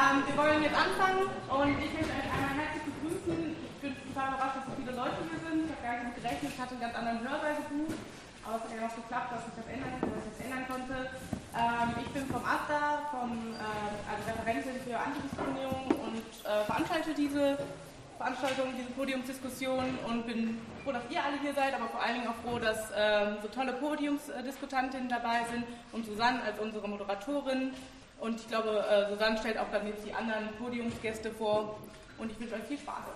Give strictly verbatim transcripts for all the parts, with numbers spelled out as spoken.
Ähm, wir wollen jetzt anfangen und ich möchte euch einmal herzlich begrüßen. Ich bin total überrascht, dass so viele Leute hier sind. Ich habe gar nicht damit gerechnet, ich hatte einen ganz anderen Hörsaal gebucht. Aber es hat ja noch geklappt, dass ich das ändern, dass ich das ändern konnte. Ähm, ich bin vom A S D A, vom, äh, also Referentin für Antidiskriminierung und äh, veranstalte diese Veranstaltung, diese Podiumsdiskussion und bin froh, dass ihr alle hier seid, aber vor allen Dingen auch froh, dass ähm, so tolle Podiumsdiskutantinnen dabei sind und Susanne als unsere Moderatorin. Und ich glaube, äh, Susanne stellt auch dann jetzt die anderen Podiumsgäste vor und ich wünsche euch viel Spaß.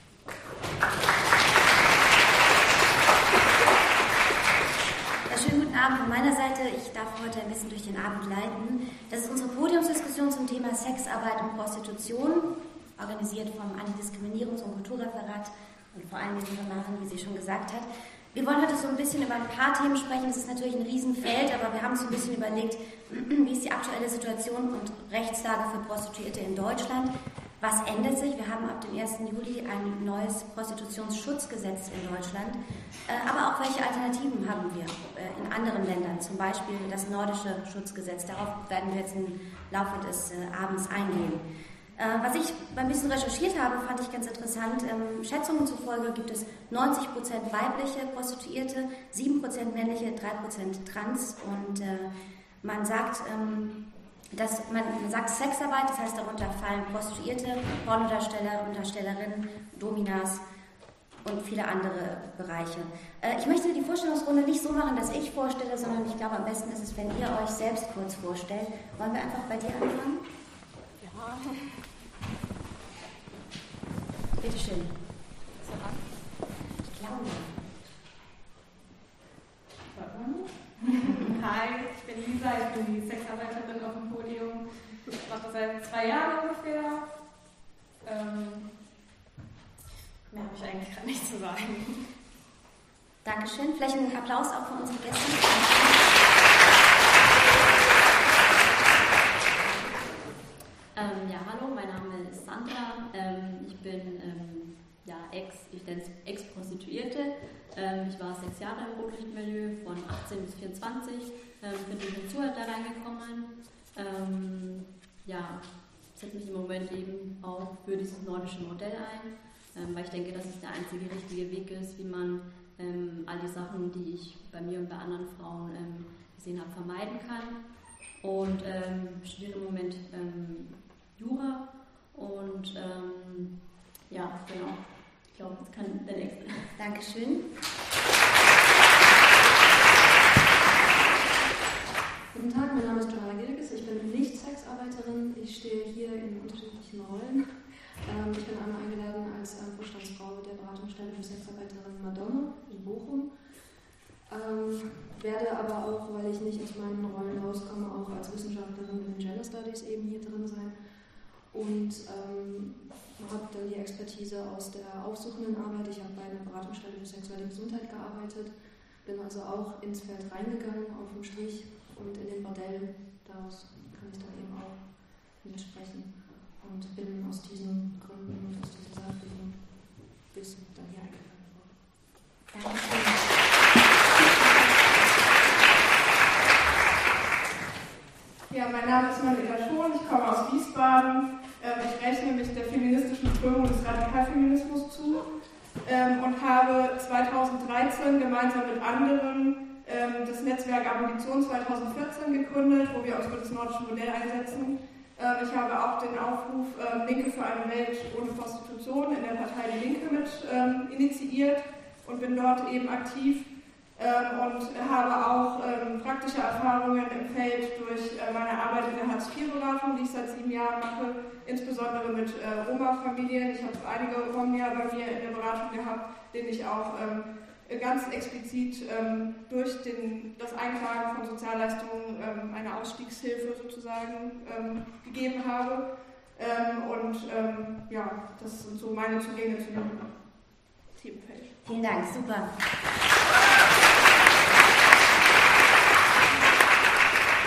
Ja, schönen guten Abend von meiner Seite. Ich darf heute ein bisschen durch den Abend leiten. Das ist unsere Podiumsdiskussion zum Thema Sexarbeit und Prostitution, organisiert vom Antidiskriminierungs- und Kulturreferat und vor allem von Maren, wie sie schon gesagt hat. Wir wollen heute so ein bisschen über ein paar Themen sprechen. Es ist natürlich ein Riesenfeld, aber wir haben uns ein bisschen überlegt, wie ist die aktuelle Situation und Rechtslage für Prostituierte in Deutschland. Was ändert sich? Wir haben ab dem ersten Juli ein neues Prostitutionsschutzgesetz in Deutschland. Aber auch welche Alternativen haben wir in anderen Ländern, zum Beispiel das nordische Schutzgesetz. Darauf werden wir jetzt im Laufe des Abends eingehen. Was ich ein bisschen recherchiert habe, fand ich ganz interessant. Schätzungen zufolge gibt es neunzig Prozent weibliche Prostituierte, sieben Prozent männliche, drei Prozent trans. Und man sagt, dass man sagt Sexarbeit, das heißt, darunter fallen Prostituierte, Pornodarsteller, Darstellerinnen, Dominas und viele andere Bereiche. Ich möchte die Vorstellungsrunde nicht so machen, dass ich vorstelle, sondern ich glaube, am besten ist es, wenn ihr euch selbst kurz vorstellt. Wollen wir einfach bei dir anfangen? Ja. Bitte schön. Claudia. Hi, ich bin Lisa, ich bin die Sexarbeiterin auf dem Podium. Ich mache das seit zwei Jahren ungefähr. Ähm, mehr habe ich eigentlich gerade nicht zu sagen. Dankeschön. Vielleicht einen Applaus auch von unseren Gästen. Ähm, ja, hallo, mein Name ist Sandra. Ähm, ich bin ähm, ja, Ex, ich nenne es Ex-Prostituierte. Ähm, ich war sechs Jahre im Rotlichtmilieu, von achtzehn bis vierundzwanzig. Ähm, bin durch den Zuhalt da reingekommen. Ähm, ja, setze mich im Moment eben auch für dieses nordische Modell ein, ähm, weil ich denke, dass es der einzige richtige Weg ist, wie man ähm, all die Sachen, die ich bei mir und bei anderen Frauen ähm, gesehen habe, vermeiden kann. Und ähm, studiere im Moment ähm, Jura und ähm, ja, genau. Ich glaube, das kann der Nächste. Dankeschön. Guten Tag, mein Name ist Johanna Gilges. Ich bin nicht Sexarbeiterin. Ich stehe hier in unterschiedlichen Rollen. Ähm, ich bin einmal eingeladen als ähm, Vorstandsfrau der Beratungsstelle für Sexarbeiterinnen Madonna in Bochum. Ähm, werde aber auch, weil ich nicht aus meinen Rollen rauskomme, auch als Wissenschaftlerin in den Gender Studies eben hier drin sein. Und ähm, habe dann die Expertise aus der aufsuchenden Arbeit. Ich habe bei einer Beratungsstelle für sexuelle Gesundheit gearbeitet, bin also auch ins Feld reingegangen auf dem Strich und in den Bordellen. Daraus kann ich dann eben auch mitsprechen und bin aus diesen Gründen und aus diesem sachlichen Wissen dann hier eingeladen worden. Danke. Ja, mein Name ist Manuela Schon, ich komme aus Wiesbaden. Ich rechne mich der feministischen Strömung des Radikalfeminismus zu und habe zweitausenddreizehn gemeinsam mit anderen das Netzwerk Abolition zweitausendvierzehn gegründet, wo wir uns für das nordische Modell einsetzen. Ich habe auch den Aufruf Linke für eine Welt ohne Prostitution in der Partei Die Linke mit initiiert und bin dort eben aktiv. Ähm, und habe auch ähm, praktische Erfahrungen im Feld durch äh, meine Arbeit in der Hartz vier Beratung, die ich seit sieben Jahren mache, insbesondere mit äh, Roma-Familien. Ich habe einige Romnia bei mir in der Beratung gehabt, denen ich auch ähm, ganz explizit ähm, durch den, das Einklagen von Sozialleistungen ähm, eine Ausstiegshilfe sozusagen ähm, gegeben habe. Ähm, und ähm, ja, das sind so meine Zugänge zu dem Themenfeld. Vielen Dank, super. Jetzt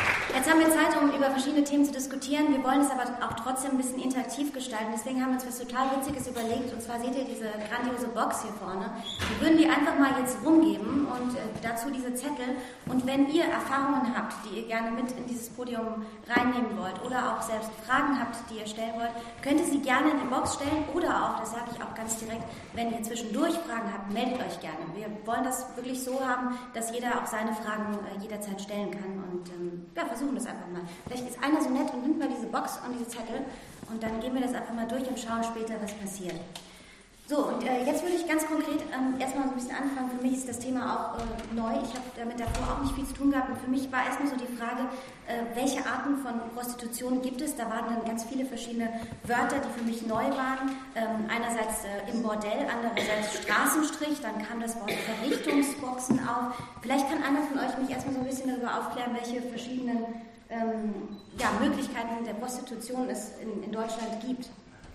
haben wir Zeit, um über verschiedene Themen zu diskutieren. Wir wollen es aber auch trotzdem ein bisschen interaktiv gestalten. Deswegen haben wir uns was total Witziges überlegt. Und zwar seht ihr diese grandiose Box hier vorne. Wir würden die einfach mal jetzt rumgeben und äh, dazu diese Zettel. Und wenn ihr Erfahrungen habt, die ihr gerne mit in dieses Podium reinnehmen wollt oder auch selbst Fragen habt, die ihr stellen wollt, könnt ihr sie gerne in die Box stellen. Oder auch, das sage ich auch ganz direkt, wenn ihr zwischendurch Fragen habt, meldet euch gerne. Wir wollen das wirklich so haben, dass jeder auch seine Fragen äh, jederzeit stellen kann. Und ähm, ja, versuchen das einfach mal. Vielleicht ist einer so nett und nimmt mal diese Box und diese Zettel und dann gehen wir das einfach mal durch und schauen später, was passiert. So, und äh, jetzt würde ich ganz konkret ähm, erstmal so ein bisschen anfangen. Für mich ist das Thema auch äh, neu. Ich habe damit davor auch nicht viel zu tun gehabt. Und für mich war erstmal so die Frage, äh, welche Arten von Prostitution gibt es? Da waren dann ganz viele verschiedene Wörter, die für mich neu waren. Ähm, einerseits äh, im Bordell, andererseits Straßenstrich. Dann kam das Wort Verrichtungsboxen auf. Vielleicht kann einer von euch mich erstmal so ein bisschen darüber aufklären, welche verschiedenen ähm, ja, Möglichkeiten der Prostitution es in, in Deutschland gibt.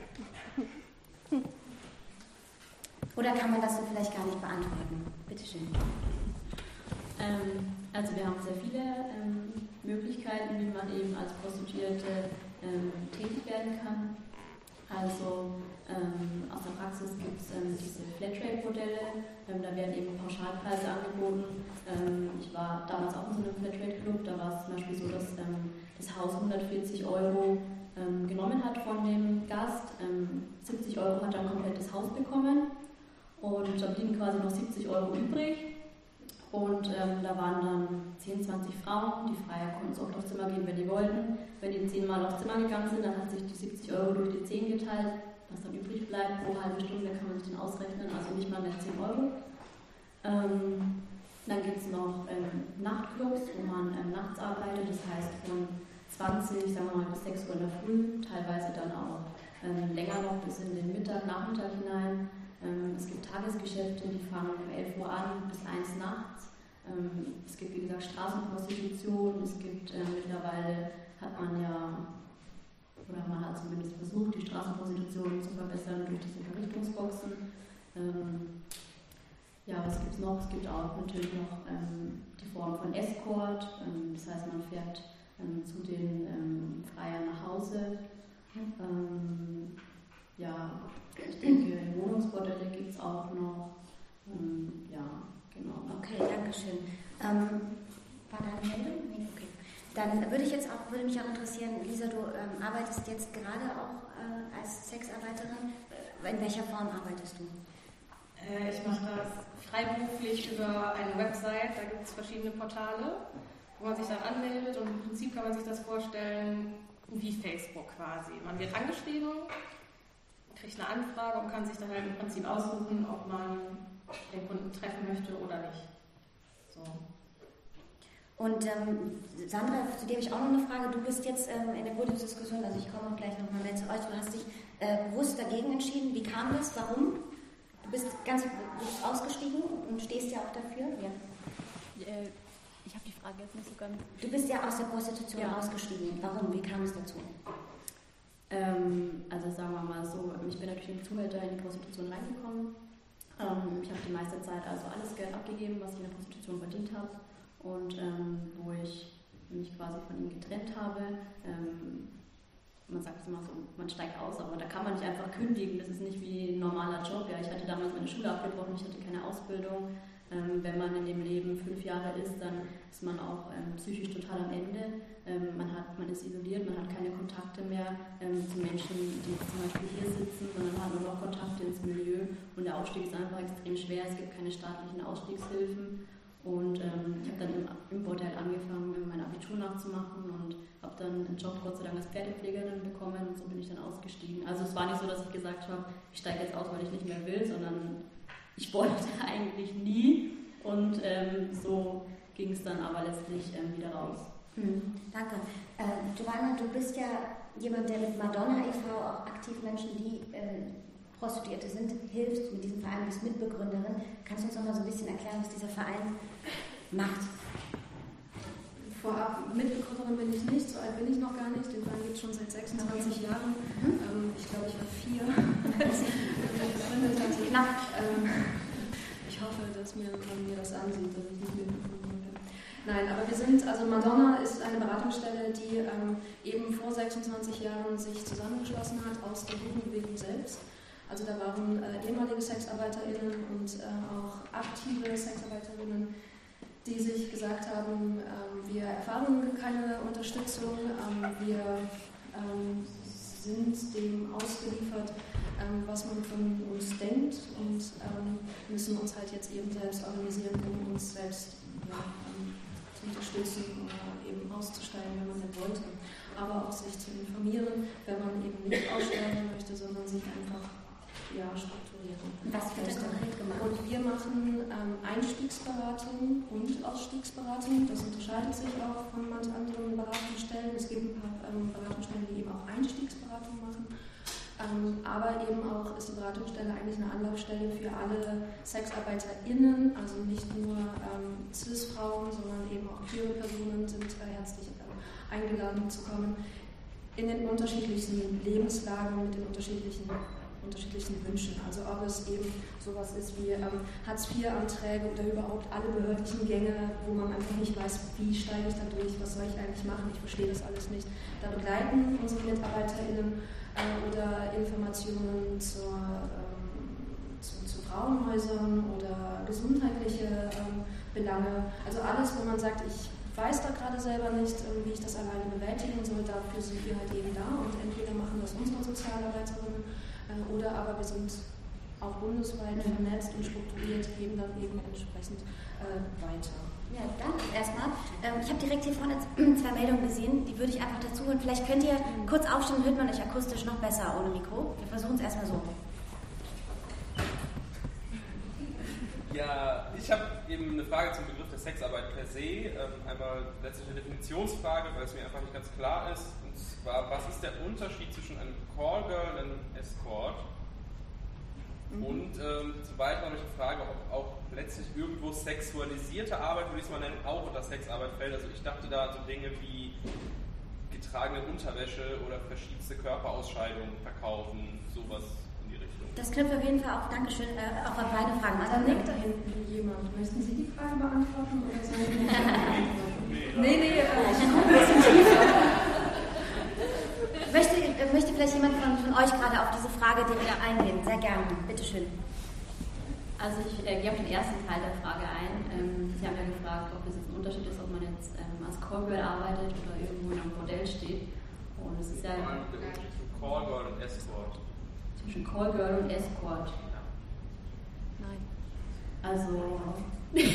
Oder kann man das so vielleicht gar nicht beantworten? Bitte schön. Ähm, also wir haben sehr viele ähm, Möglichkeiten, wie man eben als Prostituierte ähm, tätig werden kann. Also ähm, aus der Praxis gibt es ähm, diese Flatrate-Modelle, ähm, da werden eben Pauschalpreise angeboten. Ähm, ich war damals auch in so einem Flatrate-Club, da war es zum Beispiel so, dass ähm, das Haus hundertvierzig Euro ähm, genommen hat von dem Gast, ähm, siebzig Euro hat er ein komplettes Haus bekommen. Und da blieben quasi noch siebzig Euro übrig. Und ähm, da waren dann zehn, zwanzig Frauen. Die Freier konnten so oft aufs Zimmer gehen, wenn die wollten. Wenn die zehnmal aufs Zimmer gegangen sind, dann hat sich die siebzig Euro durch die zehn geteilt. Was dann übrig bleibt pro halbe Stunde, kann man sich dann ausrechnen. Also nicht mal mehr zehn Euro. Ähm, dann gibt es noch ähm, Nachtclubs, wo man ähm, nachts arbeitet. Das heißt von zwanzig, sagen wir mal, bis sechs Uhr in der Früh. Teilweise dann auch ähm, länger noch bis in den Mittag, Nachmittag hinein. Es gibt Tagesgeschäfte, die fangen um elf Uhr an bis eins nachts. Es gibt, wie gesagt, Straßenprostitution. Es gibt äh, mittlerweile, hat man ja, oder man hat zumindest versucht, die Straßenprostitution zu verbessern durch diese Verrichtungsboxen. Ähm, ja, was gibt es noch? Es gibt auch natürlich noch ähm, die Form von Escort. Ähm, das heißt, man fährt ähm, zu den ähm, Freiern nach Hause. Ähm, ja, ich denke, Wohnungsbordelle gibt es auch noch. Ähm, ja, genau. Okay, danke schön. Ähm, war da eine Meldung? Nee, okay. Dann würde ich jetzt auch, würde mich auch interessieren, Lisa, du ähm, arbeitest jetzt gerade auch äh, als Sexarbeiterin. In welcher Form arbeitest du? Äh, ich mache das freiberuflich über eine Website. Da gibt es verschiedene Portale, wo man sich dann anmeldet. Und im Prinzip kann man sich das vorstellen wie Facebook quasi. Man wird angeschrieben, kriegt eine Anfrage und kann sich dann halt im Prinzip aussuchen, ob man den Kunden treffen möchte oder nicht. So. Und ähm, Sandra, zu dir habe ich auch noch eine Frage. Du bist jetzt ähm, in der Podiumsdiskussion, also ich komme auch gleich nochmal mehr zu euch. Du hast dich äh, bewusst dagegen entschieden. Wie kam das? Warum? Du bist ganz du bist ausgestiegen und stehst ja auch dafür. Ja. Äh, ich habe die Frage jetzt nicht so ganz. Du bist ja aus der Prostitution ja. ausgestiegen. Warum? Wie kam es dazu? Ähm, also sagen wir mal so, ich bin natürlich im Zuhälter in die Prostitution reingekommen. Ähm, ich habe die meiste Zeit also alles Geld abgegeben, was ich in der Prostitution verdient habe. Und ähm, wo ich mich quasi von ihm getrennt habe, ähm, man sagt es immer so, man steigt aus, aber da kann man nicht einfach kündigen, das ist nicht wie ein normaler Job. Ja, ich hatte damals meine Schule abgebrochen, ich hatte keine Ausbildung. Ähm, wenn man in dem Leben fünf Jahre ist, dann ist man auch ähm, psychisch total am Ende. Ähm, man, hat, man ist isoliert, man hat keine Kontakte mehr ähm, zu Menschen, die zum Beispiel hier sitzen, sondern hat nur noch Kontakte ins Milieu. Und der Ausstieg ist einfach extrem schwer, es gibt keine staatlichen Ausstiegshilfen. Und ähm, ich habe dann im, im Bordell angefangen, mein Abitur nachzumachen und habe dann einen Job Gott sei Dank als Pferdepflegerin bekommen und so bin ich dann ausgestiegen. Also es war nicht so, dass ich gesagt habe, ich steige jetzt aus, weil ich nicht mehr will, sondern ich wollte eigentlich nie und ähm, so ging es dann aber letztlich ähm, wieder raus. Hm, danke. Äh, Giovanna, du bist ja jemand, der mit Madonna e V auch aktiv Menschen, die äh, Prostituierte sind, hilft mit diesem Verein, bist Mitbegründerin. Kannst du uns noch mal so ein bisschen erklären, was dieser Verein macht? Vorab, Mitbegründerin bin ich nicht, so alt bin ich noch gar nicht. Den Verein gibt es schon seit sechsundzwanzig Jahren. Mhm. Ähm, ich glaube, ich war vier, als ich gegründet hatte. Knapp. Ähm, ich hoffe, dass mir, man mir das ansieht, dass ich nicht mitbegründet bin. Nein, aber wir sind, also Madonna ist eine Beratungsstelle, die ähm, eben vor sechsundzwanzig Jahren sich zusammengeschlossen hat aus der Jugendbewegung selbst. Also da waren äh, ehemalige SexarbeiterInnen und äh, auch aktive SexarbeiterInnen, die sich gesagt haben, ähm, wir erfahren keine Unterstützung, ähm, wir ähm, sind dem ausgeliefert, ähm, was man von uns denkt und ähm, müssen uns halt jetzt eben selbst organisieren, um uns selbst ja, ähm, zu unterstützen oder eben auszusteigen, wenn man nicht wollte, aber auch sich zu informieren, wenn man eben nicht aussteigen möchte, sondern sich einfach ja, strukturieren. Was wird denn konkret gemacht? Und wir machen ähm, Einstiegsberatung und Ausstiegsberatung. Das unterscheidet sich auch von manch anderen Beratungsstellen. Es gibt ein paar ähm, Beratungsstellen, die eben auch Einstiegsberatung machen. Ähm, aber eben auch ist die Beratungsstelle eigentlich eine Anlaufstelle für alle SexarbeiterInnen, also nicht nur ähm, Cis-Frauen, sondern eben auch queere Personen sind äh, herzlich äh, eingeladen zu kommen in den unterschiedlichen Lebenslagen mit den unterschiedlichen unterschiedlichen Wünschen. Also ob es eben sowas ist wie ähm, Hartz vier Anträge oder überhaupt alle behördlichen Gänge, wo man einfach nicht weiß, wie steige ich da durch, was soll ich eigentlich machen, ich verstehe das alles nicht. Da begleiten unsere MitarbeiterInnen äh, oder Informationen zur, ähm, zu, zu Frauenhäusern oder gesundheitliche ähm, Belange. Also alles, wo man sagt, ich weiß da gerade selber nicht, ähm, wie ich das alleine bewältigen soll, dafür sind wir halt eben da und entweder machen das unsere Sozialarbeiterinnen oder aber wir sind auch bundesweit vernetzt und strukturiert, geben dann eben entsprechend äh, weiter. Ja, danke erstmal. Ähm, ich habe direkt hier vorne zwei Meldungen gesehen, die würde ich einfach dazu holen. Vielleicht könnt ihr kurz aufstehen, hört man euch akustisch noch besser ohne Mikro. Wir versuchen es erstmal so. Ja, ich habe eben eine Frage zum Begriff der Sexarbeit per se. Ähm, einmal letztlich eine Definitionsfrage, weil es mir einfach nicht ganz klar ist. Und zwar, was ist der Unterschied zwischen einem Callgirl und einem Escort? Mhm. Und ähm, zum Weiteren habe ich die Frage, ob auch letztlich irgendwo sexualisierte Arbeit, würde ich es mal nennen, auch unter Sexarbeit fällt. Also ich dachte da an so Dinge wie getragene Unterwäsche oder verschiedenste Körperausscheidungen verkaufen, sowas. Das knüpft auf jeden Fall auch, Dankeschön, äh, auch an beide Fragen. Also da nickt da hinten jemand. Möchten Sie die Frage beantworten oder sollen Sie die beantworten? Nee, nee, äh, ich gucke ein bisschen tiefer. Möchte, äh, möchte vielleicht jemand von, von euch gerade auf diese Frage direkt eingehen? Sehr gerne, bitteschön. Also ich äh, gehe auf den ersten Teil der Frage ein. Ähm, Sie haben ja gefragt, ob es jetzt ein Unterschied ist, ob man jetzt ähm, als Callgirl arbeitet oder irgendwo in einem Bordell steht. Und es ist ja... Der Unterschied zwischen Callgirl und Escort. Zwischen Callgirl und Escort. Nein. Also. in,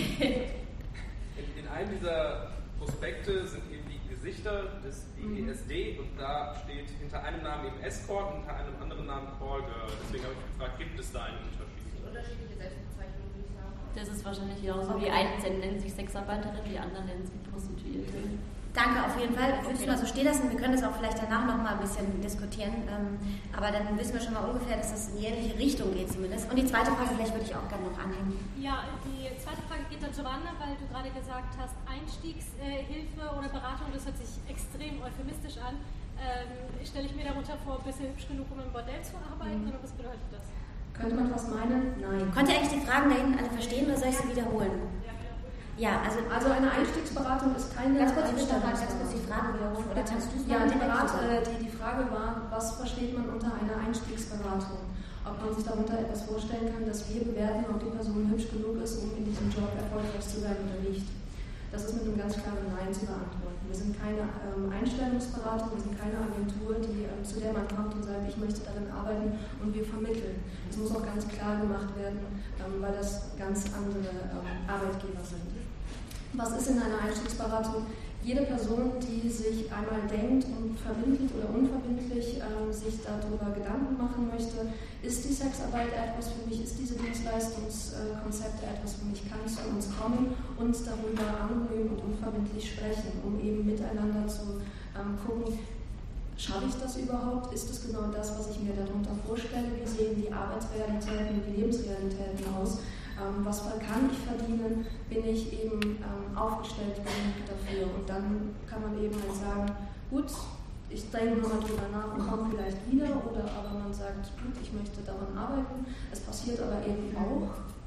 in einem dieser Prospekte sind eben die Gesichter des B E S D und da steht hinter einem Namen eben Escort und hinter einem anderen Namen Callgirl. Deswegen habe ich gefragt, gibt es da einen Unterschied? Unterschiedliche Selbstbezeichnungen, würde ich sagen. Das ist wahrscheinlich genauso. Okay. Die einen nennen sich Sexarbeiterin, die anderen nennen sich Prostituierte. Danke auf jeden Fall. Ich würde es mal so stehen lassen. Wir können das auch vielleicht danach noch mal ein bisschen diskutieren. Ähm, aber dann wissen wir schon mal ungefähr, dass es in die ähnliche Richtung geht zumindest. Und die zweite Frage vielleicht würde ich auch gerne noch anhängen. Ja, die zweite Frage geht an Giovanna, weil du gerade gesagt hast, Einstiegshilfe oder Beratung, das hört sich extrem euphemistisch an. Ähm, Stelle ich mir darunter vor, bist du hübsch genug, um im Bordell zu arbeiten, mhm. oder was bedeutet das? Könnte man was meinen? Nein. Konnt ihr eigentlich die Fragen da hinten alle verstehen oder soll ich sie wiederholen? Ja. Ja, also, also eine Einstiegsberatung ist keine ganz kurz, Einstellungsberatung. Ganz kurz die Frage wiederholen. Oder kannst du es Ja, die, Berat, äh, die, die Frage war, was versteht man unter einer Einstiegsberatung? Ob man sich darunter etwas vorstellen kann, dass wir bewerten, ob die Person hübsch genug ist, um in diesem Job erfolgreich zu sein oder nicht. Das ist mit einem ganz klaren Nein zu beantworten. Wir sind keine ähm, Einstellungsberatung, wir sind keine Agentur, die, ähm, zu der man kommt und sagt, ich möchte darin arbeiten, und wir vermitteln. Das muss auch ganz klar gemacht werden, ähm, weil das ganz andere ähm, Arbeitgeber sind. Was ist in einer Einstiegsberatung? Jede Person, die sich einmal denkt und verbindlich oder unverbindlich ähm, sich darüber Gedanken machen möchte, ist die Sexarbeit etwas für mich, ist diese Dienstleistungskonzepte äh, etwas für mich, kann zu uns kommen und darüber anonym und unverbindlich sprechen, um eben miteinander zu ähm, gucken, schaffe ich das überhaupt? Ist es genau das, was ich mir darunter vorstelle? Wie sehen die Arbeitsrealitäten, die Lebensrealitäten aus? Ähm, was kann ich verdienen? Bin ich eben ähm, aufgestellt genug dafür? Und dann kann man eben halt sagen, gut, ich denke nochmal drüber nach und komme vielleicht wieder, oder aber man sagt, gut, ich möchte daran arbeiten. Es passiert aber eben auch,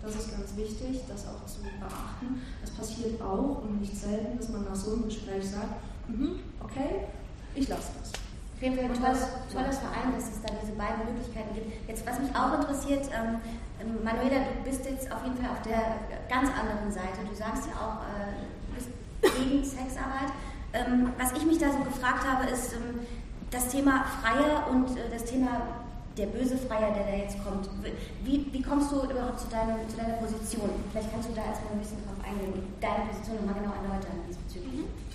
Das ist ganz wichtig, das auch zu beachten. Das passiert auch und nicht selten, dass man nach so einem Gespräch sagt, mhm, okay, ich lasse das. Auf jeden Fall ein tolles, tolles Verein, dass es da diese beiden Möglichkeiten gibt. Jetzt, was mich auch interessiert, ähm, Manuela, du bist jetzt auf jeden Fall auf der ganz anderen Seite. Du sagst ja auch, äh, du bist gegen Sexarbeit. Ähm, was ich mich da so gefragt habe, ist ähm, das Thema Freier und äh, das Thema der böse Freier, der da jetzt kommt. Wie, wie kommst du überhaupt zu, deinem, zu deiner Position? Vielleicht kannst du da erstmal ein bisschen drauf eingehen und deine Position nochmal genau erläutern diesbezüglich. Mhm.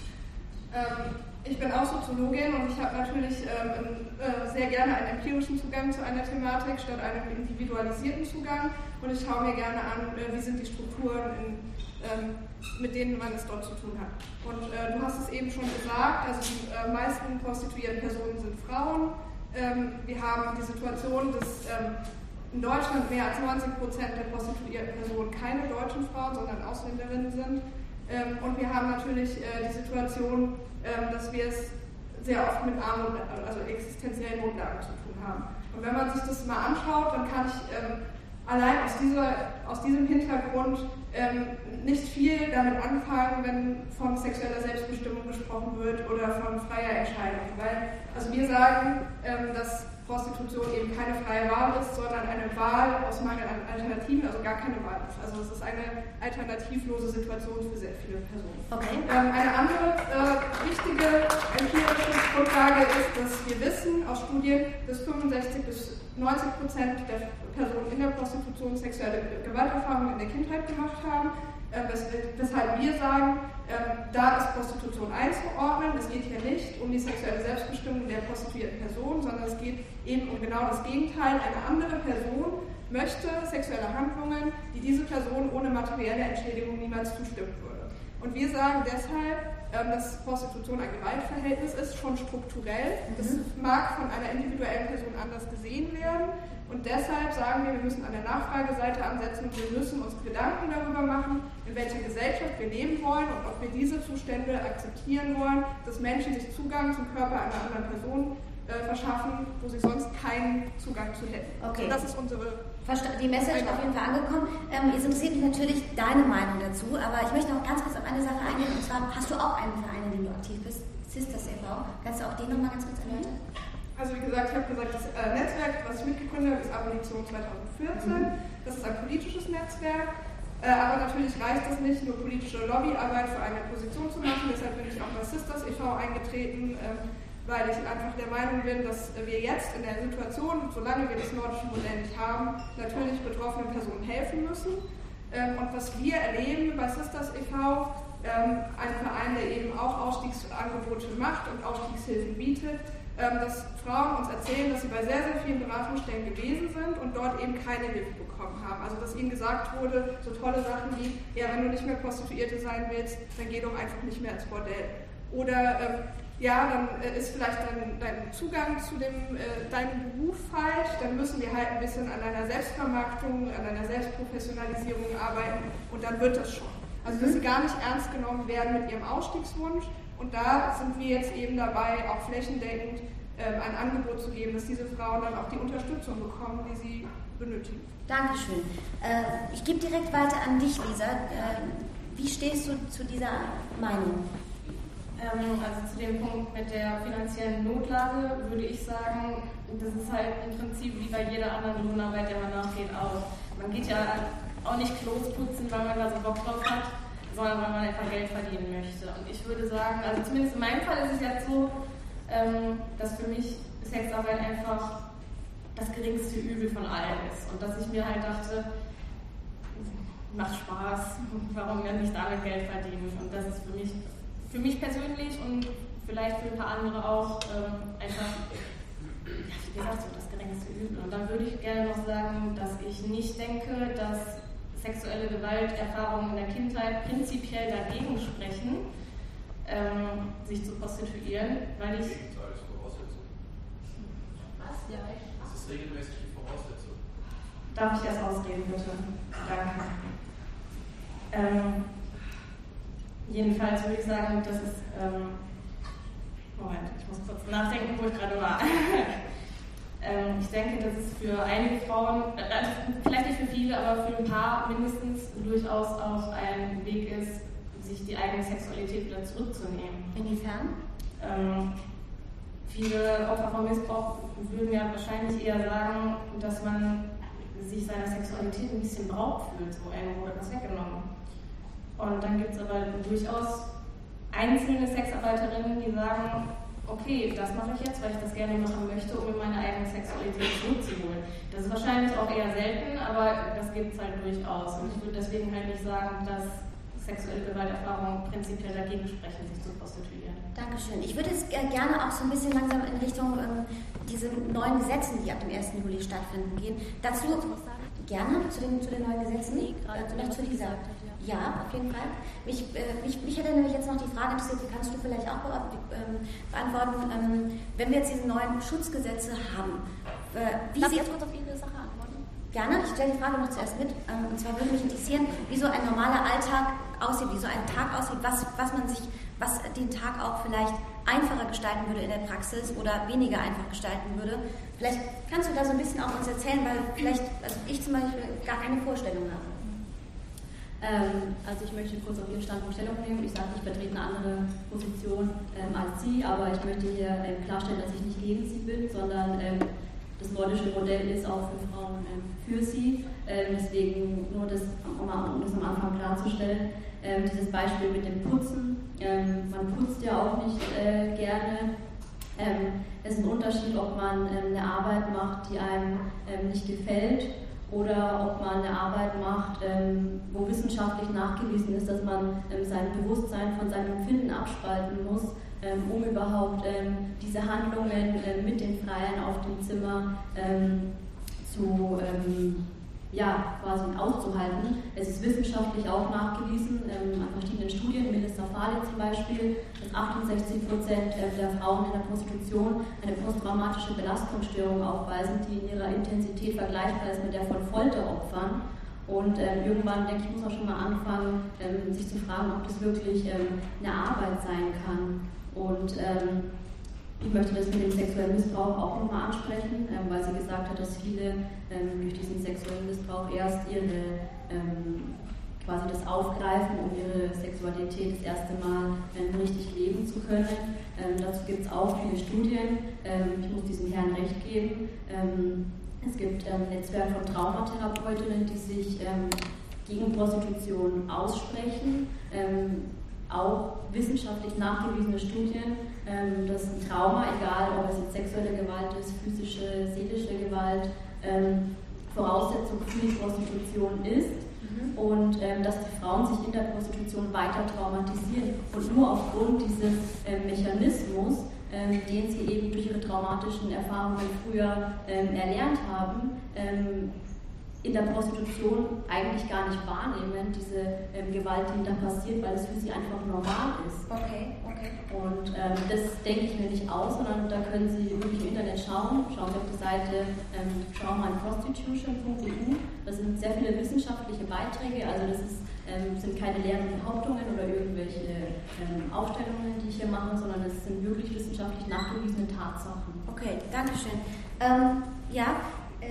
Ähm, Ich bin auch Soziologin und ich habe natürlich ähm, äh, sehr gerne einen empirischen Zugang zu einer Thematik statt einem individualisierten Zugang und ich schaue mir gerne an, äh, wie sind die Strukturen, in, ähm, mit denen man es dort zu tun hat. Und äh, du hast es eben schon gesagt, also die äh, meisten prostituierten Personen sind Frauen. Ähm, wir haben die Situation, dass ähm, in Deutschland mehr als neunzig Prozent der prostituierten Personen keine deutschen Frauen, sondern Ausländerinnen sind. Ähm, und wir haben natürlich äh, die Situation, ähm, dass wir es sehr oft mit Armut, also existenziellen Notlagen zu tun haben. Und wenn man sich das mal anschaut, dann kann ich ähm, allein aus, dieser, aus diesem Hintergrund ähm, nicht viel damit anfangen, wenn von sexueller Selbstbestimmung gesprochen wird oder von freier Entscheidung. Weil, also wir sagen, ähm, dass Prostitution eben keine freie Wahl ist, sondern eine Wahl aus Mangel an Alternativen, also gar keine Wahl ist. Also es ist eine alternativlose Situation für sehr viele Personen. Okay. Ähm, eine andere äh, wichtige empirische Grundlage ist, dass wir wissen aus Studien, dass fünfundsechzig bis neunzig Prozent der Personen in der Prostitution sexuelle Gewalterfahrungen in der Kindheit gemacht haben. Äh, weshalb wir sagen, äh, da ist Prostitution einzuordnen. Es geht hier nicht um die sexuelle Selbstbestimmung der prostituierten Person, sondern es geht eben um genau das Gegenteil. Eine andere Person möchte sexuelle Handlungen, die diese Person ohne materielle Entschädigung niemals zustimmen würde. Und wir sagen deshalb, äh, dass Prostitution ein Gewaltverhältnis ist, schon strukturell. Das mag von einer individuellen Person anders gesehen werden. Und deshalb sagen wir, wir müssen an der Nachfrageseite ansetzen und wir müssen uns Gedanken darüber machen, in welcher Gesellschaft wir leben wollen und ob wir diese Zustände akzeptieren wollen, dass Menschen sich Zugang zum Körper einer anderen Person äh, verschaffen, wo sie sonst keinen Zugang zu hätten. Okay. Und das ist unsere... Die Message ist auf jeden Fall angekommen. Ähm, jetzt interessiert mich natürlich deine Meinung dazu, aber ich möchte noch ganz kurz auf eine Sache eingehen, und zwar hast du auch einen Verein, in dem du aktiv bist, Sisters e V. Kannst du auch den nochmal ganz kurz erläutern? Also wie gesagt, ich habe gesagt, das äh, Netzwerk, was ich mitgegründet habe, ist Abolition zweitausendvierzehn. Mhm. Das ist ein politisches Netzwerk, äh, aber natürlich reicht es nicht, nur politische Lobbyarbeit für eine Position zu machen. Deshalb bin ich auch bei Sisters e V eingetreten, äh, weil ich einfach der Meinung bin, dass wir jetzt in der Situation, solange wir das nordische Modell nicht haben, natürlich betroffenen Personen helfen müssen. Ähm, und was wir erleben bei Sisters e V, ähm, ein Verein, der eben auch Ausstiegsangebote macht und Ausstiegshilfen bietet, dass Frauen uns erzählen, dass sie bei sehr, sehr vielen Beratungsstellen gewesen sind und dort eben keine Hilfe bekommen haben. Also dass ihnen gesagt wurde, so tolle Sachen wie, ja, wenn du nicht mehr Prostituierte sein willst, dann geh doch einfach nicht mehr ins Bordell. Oder ähm, ja, dann äh, ist vielleicht dein, dein Zugang zu dem, äh, deinem Beruf falsch, dann müssen wir halt ein bisschen an deiner Selbstvermarktung, an deiner Selbstprofessionalisierung arbeiten und dann wird das schon. Also dass sie gar nicht ernst genommen werden mit ihrem Ausstiegswunsch. Und da sind wir jetzt eben dabei, auch flächendeckend äh, ein Angebot zu geben, dass diese Frauen dann auch die Unterstützung bekommen, die sie benötigen. Dankeschön. Äh, ich gebe direkt weiter an dich, Lisa. Äh, wie stehst du zu dieser Meinung? Ähm, also zu dem Punkt mit der finanziellen Notlage würde ich sagen, das ist halt im Prinzip wie bei jeder anderen Lohnarbeit, der man nachgeht, auch. Man geht ja auch nicht Klos putzen, weil man da so Bock drauf hat, sondern weil man einfach Geld verdienen möchte. Und ich würde sagen, also zumindest in meinem Fall ist es jetzt so, ähm, dass für mich Sexarbeit einfach das geringste Übel von allen ist. Und dass ich mir halt dachte, macht Spaß, warum kann ich damit Geld verdienen? Und das ist für mich, für mich persönlich und vielleicht für ein paar andere auch ähm, einfach, ja, wie gesagt, so das geringste Übel. Und dann würde ich gerne noch sagen, dass ich nicht denke, dass sexuelle Gewalterfahrungen in der Kindheit prinzipiell dagegen sprechen, ähm, sich zu prostituieren, weil ich... Gegenteil ist Voraussetzung. Was? Ja, echt? Das ist regelmäßig die Voraussetzung. Darf ich erst ausreden, bitte? Danke. Ähm, jedenfalls würde ich sagen, das ist... Ähm, Moment, ich muss kurz nachdenken, wo ich gerade war. Ähm, ich denke, dass es für einige Frauen, also vielleicht nicht für viele, aber für ein paar mindestens durchaus auch ein Weg ist, sich die eigene Sexualität wieder zurückzunehmen. Inwiefern? Ähm, viele Opfer von Missbrauch würden ja wahrscheinlich eher sagen, dass man sich seiner Sexualität ein bisschen beraubt fühlt, so irgendwo wurde was weggenommen. Und dann gibt es aber durchaus einzelne Sexarbeiterinnen, die sagen, okay, das mache ich jetzt, weil ich das gerne machen möchte, um mir meine eigene Sexualität zurückzuholen. Das ist wahrscheinlich auch eher selten, aber das gibt es halt durchaus. Und ich würde deswegen halt nicht sagen, dass sexuelle Gewalterfahrungen prinzipiell dagegen sprechen, sich zu prostituieren. Dankeschön. Ich würde jetzt gerne auch so ein bisschen langsam in Richtung ähm, diese neuen Gesetzen, die ab dem ersten Juli stattfinden, gehen. Dazu gerne zu den, zu den neuen Gesetzen? Nee, gerade äh, noch zu dieser. gesagt hat, ja. Ja, auf jeden Fall. Mich, äh, mich, mich hätte nämlich jetzt noch die Frage interessiert, die kannst du vielleicht auch be ähm, beantworten. Ähm, wenn wir jetzt diese neuen Schutzgesetze haben, äh, wie Darf sieht... ich jetzt kurz auf Ihre Sache antworten? Gerne, ich stelle die Frage noch zuerst mit. Ähm, und zwar würde mich interessieren, wie so ein normaler Alltag aussieht, wie so ein Tag aussieht, was, was man sich, was den Tag auch vielleicht einfacher gestalten würde in der Praxis oder weniger einfach gestalten würde. Vielleicht kannst du da so ein bisschen auch uns erzählen, weil vielleicht, also ich zum Beispiel gar keine Vorstellung habe. Ähm, also ich möchte kurz auf Ihren Standpunkt Stellung nehmen. Ich sage, ich vertrete eine andere Position ähm, als Sie, aber ich möchte hier ähm, klarstellen, dass ich nicht gegen Sie bin, sondern ähm, das nordische Modell ist auch für Frauen ähm, für Sie. Ähm, deswegen nur das, um, um das am Anfang klarzustellen, ähm, dieses Beispiel mit dem Putzen. Ähm, man putzt ja auch nicht äh, gerne. Ähm, es ist ein Unterschied, ob man ähm, eine Arbeit macht, die einem ähm, nicht gefällt, oder ob man eine Arbeit macht, ähm, wo wissenschaftlich nachgewiesen ist, dass man ähm, sein Bewusstsein von seinem Empfinden abspalten muss, ähm, um überhaupt ähm, diese Handlungen äh, mit den Freien auf dem Zimmer ähm, zu ähm, ja, quasi auszuhalten. Es ist wissenschaftlich auch nachgewiesen, ähm, an verschiedenen Studien, Minister Fahle zum Beispiel, dass achtundsechzig Prozent der Frauen in der Prostitution eine posttraumatische Belastungsstörung aufweisen, die in ihrer Intensität vergleichbar ist mit der von Folteropfern. Und ähm, irgendwann, denke ich, muss man schon mal anfangen, ähm, sich zu fragen, ob das wirklich ähm, eine Arbeit sein kann. Und ähm, ich möchte das mit dem sexuellen Missbrauch auch nochmal ansprechen, ähm, weil sie gesagt hat, dass viele ähm, durch diesen sexuellen Missbrauch erst ihre ähm, quasi das aufgreifen, um ihre Sexualität das erste Mal ähm, richtig leben zu können. Ähm, dazu gibt es auch viele Studien. Ähm, ich muss diesem Herrn recht geben. Ähm, es gibt ein Netzwerk von Traumatherapeutinnen, die sich ähm, gegen Prostitution aussprechen. Ähm, auch wissenschaftlich nachgewiesene Studien, ähm, dass ein Trauma, egal ob es jetzt sexuelle Gewalt ist, physische, seelische Gewalt, ähm, Voraussetzung für die Prostitution ist. Mhm. Und ähm, dass die Frauen sich in der Prostitution weiter traumatisieren und nur aufgrund dieses ähm, Mechanismus, ähm, den sie eben durch ihre traumatischen Erfahrungen früher ähm, erlernt haben, ähm, in der Prostitution eigentlich gar nicht wahrnehmen, diese ähm, Gewalt, die dann passiert, weil es für sie einfach normal ist. Okay, okay. Und ähm, das denke ich mir nicht aus, sondern da können Sie wirklich im Internet schauen. Schauen Sie auf die Seite ähm, traumaandprostitution punkt e u. Das sind sehr viele wissenschaftliche Beiträge, also das ist, ähm, sind keine leeren Behauptungen oder irgendwelche ähm, Aufstellungen, die ich hier mache, sondern es sind wirklich wissenschaftlich nachgewiesene Tatsachen. Okay, danke schön. Ähm, ja,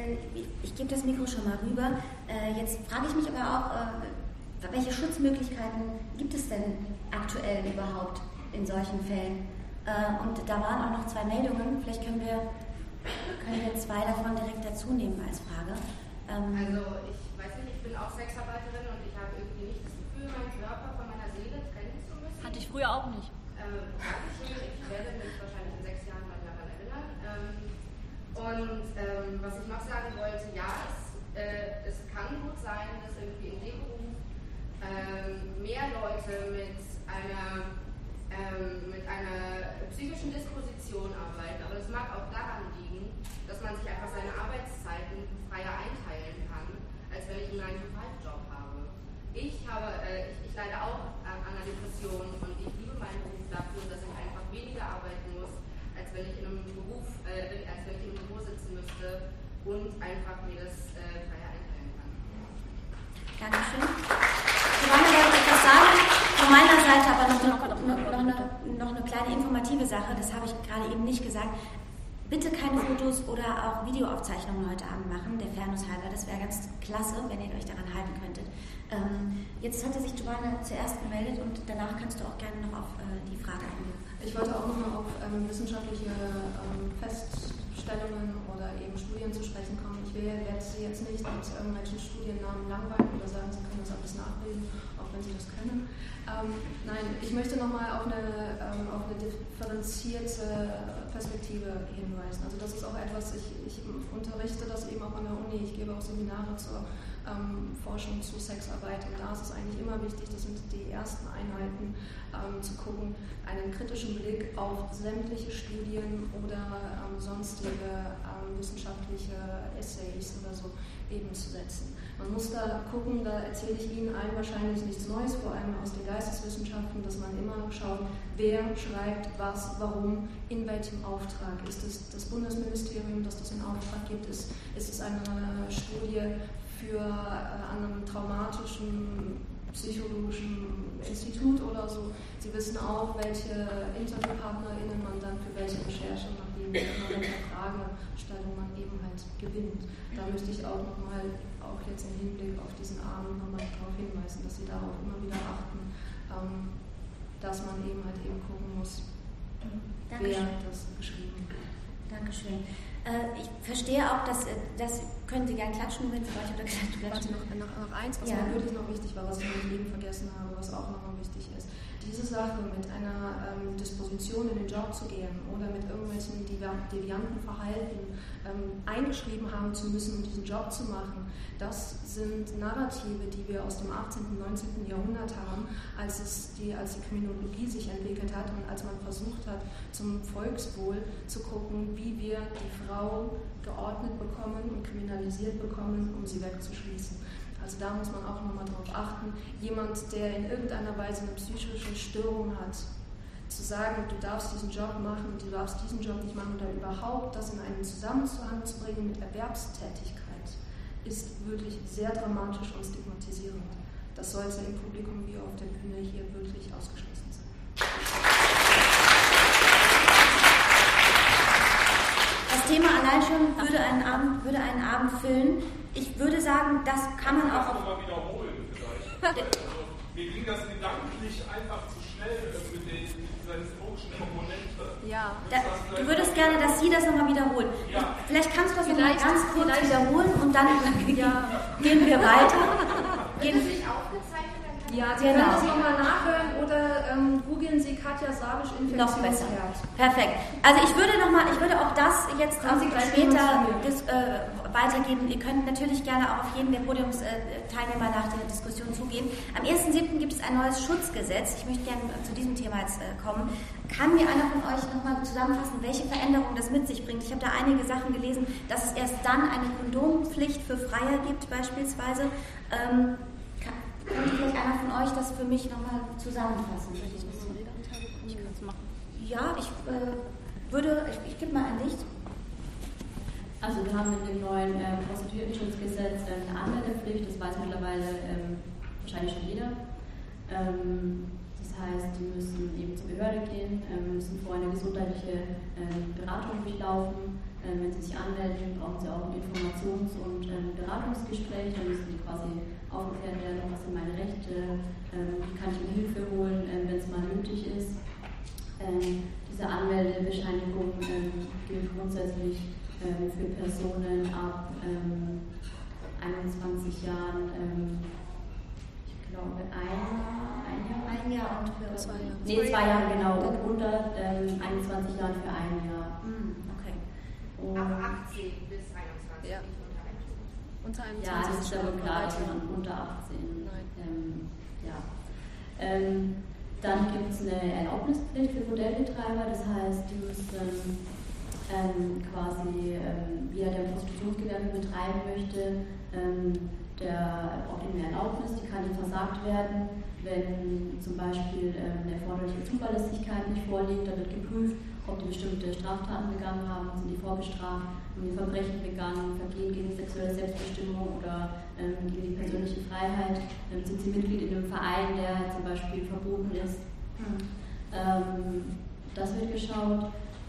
ich gebe das Mikro schon mal rüber. Jetzt frage ich mich aber auch, welche Schutzmöglichkeiten gibt es denn aktuell überhaupt in solchen Fällen? Und da waren auch noch zwei Meldungen. Vielleicht können wir, können wir zwei davon direkt dazu nehmen als Frage. Also ich weiß nicht, ich bin auch Sexarbeiterin und ich habe irgendwie nicht das Gefühl, meinen Körper von meiner Seele trennen zu müssen. Hatte ich früher auch nicht. Ähm, ich werde mich wahrscheinlich in sechs Jahren mal daran erinnern. Ähm, Und ähm, was ich noch sagen wollte, ja, es, äh, es kann gut sein, dass irgendwie in dem Beruf ähm, mehr Leute mit einer, ähm, mit einer psychischen Disposition arbeiten, aber das mag auch daran liegen, dass man sich einfach seine Arbeitszeiten freier einteilen kann, als wenn ich einen nine to five Job habe. Ich, habe, äh, ich, ich leide auch an einer Depression und ich liebe meinen Beruf dafür, dass ich einfach weniger arbeiten muss, als wenn ich in einem Beruf, äh, als wenn ich im Büro sitzen müsste und einfach mir das äh, freier einteilen kann. Dankeschön. Giovanna wollte etwas sagen. Von meiner Seite aber noch, noch, noch, noch, eine, noch eine kleine informative Sache, das habe ich gerade eben nicht gesagt. bitte keine Fotos oder auch Videoaufzeichnungen heute Abend machen, der Fairness halber. Das wäre ganz klasse, wenn ihr euch daran halten könntet. Ähm, jetzt hatte sich Giovanna zuerst gemeldet und danach kannst du auch gerne noch auf äh, die Frage eingehen. Ich wollte auch nochmal auf ähm, wissenschaftliche ähm, Feststellungen oder eben Studien zu sprechen kommen. Ich will jetzt, Sie jetzt nicht mit irgendwelchen Studiennamen langweilen oder sagen, Sie können das alles nachlesen, auch wenn Sie das können. Ähm, nein, ich möchte nochmal auf eine, ähm, auf eine differenzierte Perspektive hinweisen. Also das ist auch etwas, ich, ich unterrichte das eben auch an der Uni, ich gebe auch Seminare zur ähm, Forschung zu Sexarbeit und da ist es eigentlich immer wichtig, das sind die ersten Einheiten, ähm, zu gucken, einen kritischen Blick auf sämtliche Studien oder ähm, sonstige ähm, wissenschaftliche Essays oder so eben zu setzen. Man muss da gucken, da erzähle ich Ihnen allen wahrscheinlich nichts Neues, vor allem aus den Geisteswissenschaften, dass man immer schaut, wer schreibt was, warum, in welchem Auftrag. Ist es das Bundesministerium, das das in Auftrag gibt? Ist, ist es eine Studie für äh, an einem traumatischen psychologischen Institut oder so? Sie wissen auch, welche InterviewpartnerInnen man dann für welche Recherche nach welcher Fragestellung man eben halt gewinnt. Da möchte ich auch nochmal, auch jetzt im Hinblick auf diesen Abend nochmal darauf hinweisen, dass Sie darauf immer wieder achten, ähm, dass man eben halt eben gucken muss, Dankeschön. wer das geschrieben hat. Dankeschön. Äh, ich verstehe auch, dass, das können Sie gerne klatschen, wenn Sie wollen, oder klatschen. Noch, noch, noch eins, was ja. mir wirklich noch wichtig war, was ich in meinem Leben vergessen habe, was auch nochmal wichtig ist. Diese Sache mit einer ähm, Disposition in den Job zu gehen oder mit irgendwelchen devianten Verhalten ähm, eingeschrieben haben zu müssen, um diesen Job zu machen, das sind Narrative, die wir aus dem achtzehnten, neunzehnten Jahrhundert haben, als, es die, als die Kriminologie sich entwickelt hat und als man versucht hat, zum Volkswohl zu gucken, wie wir die Frau geordnet bekommen und kriminalisiert bekommen, um sie wegzuschließen. Also da muss man auch nochmal drauf achten, jemand, der in irgendeiner Weise eine psychische Störung hat, zu sagen, du darfst diesen Job machen, du darfst diesen Job nicht machen oder überhaupt das in einen Zusammenhang zu bringen mit Erwerbstätigkeit, ist wirklich sehr dramatisch und stigmatisierend. Das sollte im Publikum wie auf der Bühne hier wirklich ausgeschlossen sein. Das Thema allein schon würde einen Abend, würde einen Abend füllen. Ich würde sagen, das kann man auch... Ich kann das nochmal wiederholen vielleicht. Also, mir ging das gedanklich einfach zu schnell mit, den, mit dieser historischen Komponente. Ja. Da, du würdest gerne, dass Sie das nochmal wiederholen. Ja. Vielleicht kannst du das nochmal ganz kurz wiederholen und dann ja. gehen wir weiter. Gehen Wird das aufgezeichnet? Ja, Sie genau. können das nochmal nachhören oder ähm, googeln Sie Katja Savisch Infektionsherd. Noch besser. Perfekt. Also ich würde noch mal, ich würde auch das jetzt auch später dis, äh, weitergeben. Ihr könnt natürlich gerne auch auf jeden der Podiumsteilnehmer nach der Diskussion zugehen. Am ersten siebten gibt es ein neues Schutzgesetz. Ich möchte gerne zu diesem Thema jetzt äh, kommen. Kann mir einer von euch noch mal zusammenfassen, welche Veränderungen das mit sich bringt? Ich habe da einige Sachen gelesen, dass es erst dann eine Kondompflicht für Freier gibt beispielsweise. Ähm, Könnte vielleicht einer von euch das für mich nochmal zusammenfassen? Ich kann es machen. Ja, ich äh, würde, ich, ich gebe mal ein Licht. Also wir haben mit dem neuen äh, Prostituiertenschutzgesetz äh, eine Anmeldepflicht, das weiß mittlerweile ähm, wahrscheinlich schon jeder. Ähm, das heißt, die müssen eben zur Behörde gehen, äh, müssen vorher eine gesundheitliche äh, Beratung durchlaufen. Äh, wenn sie sich anmelden, brauchen sie auch ein Informations- und äh, Beratungsgespräch, dann müssen die quasi aufgeklärt werden, was sind meine Rechte, ähm, wie kann ich mir Hilfe holen, ähm, wenn es mal nötig ist. Ähm, diese Anmeldebescheinigung ähm, gilt grundsätzlich ähm, für Personen ab ähm, einundzwanzig Jahren, ähm, ich glaube ein Jahr, ein Jahr, ein Jahr und für zwei Jahre. Nee, zwei Jahre genau, und unter ähm, einundzwanzig Jahren für ein Jahr. Mm, okay. Und ab achtzehn bis einundzwanzig. Ja. Unter einundzwanzig. Ja, das ist aber klar, dass man unter achtzehn. Ähm, ja. ähm, dann gibt es eine Erlaubnispflicht für Bordellbetreiber, das heißt, die müssen ähm, quasi, ähm, jeder, der ein Prostitutionsgewerbe betreiben möchte, ähm, der braucht eben eine Erlaubnis, die kann ihm versagt werden. Wenn zum Beispiel ähm, eine erforderliche Zuverlässigkeit nicht vorliegt, dann wird geprüft, ob die bestimmte Straftaten begangen haben, sind die vorbestraft, haben die Verbrechen begangen, Vergehen gegen sexuelle Selbstbestimmung oder ähm, gegen die persönliche Freiheit, ähm, sind sie Mitglied in einem Verein, der zum Beispiel verboten ist. Mhm. Ähm, das wird geschaut.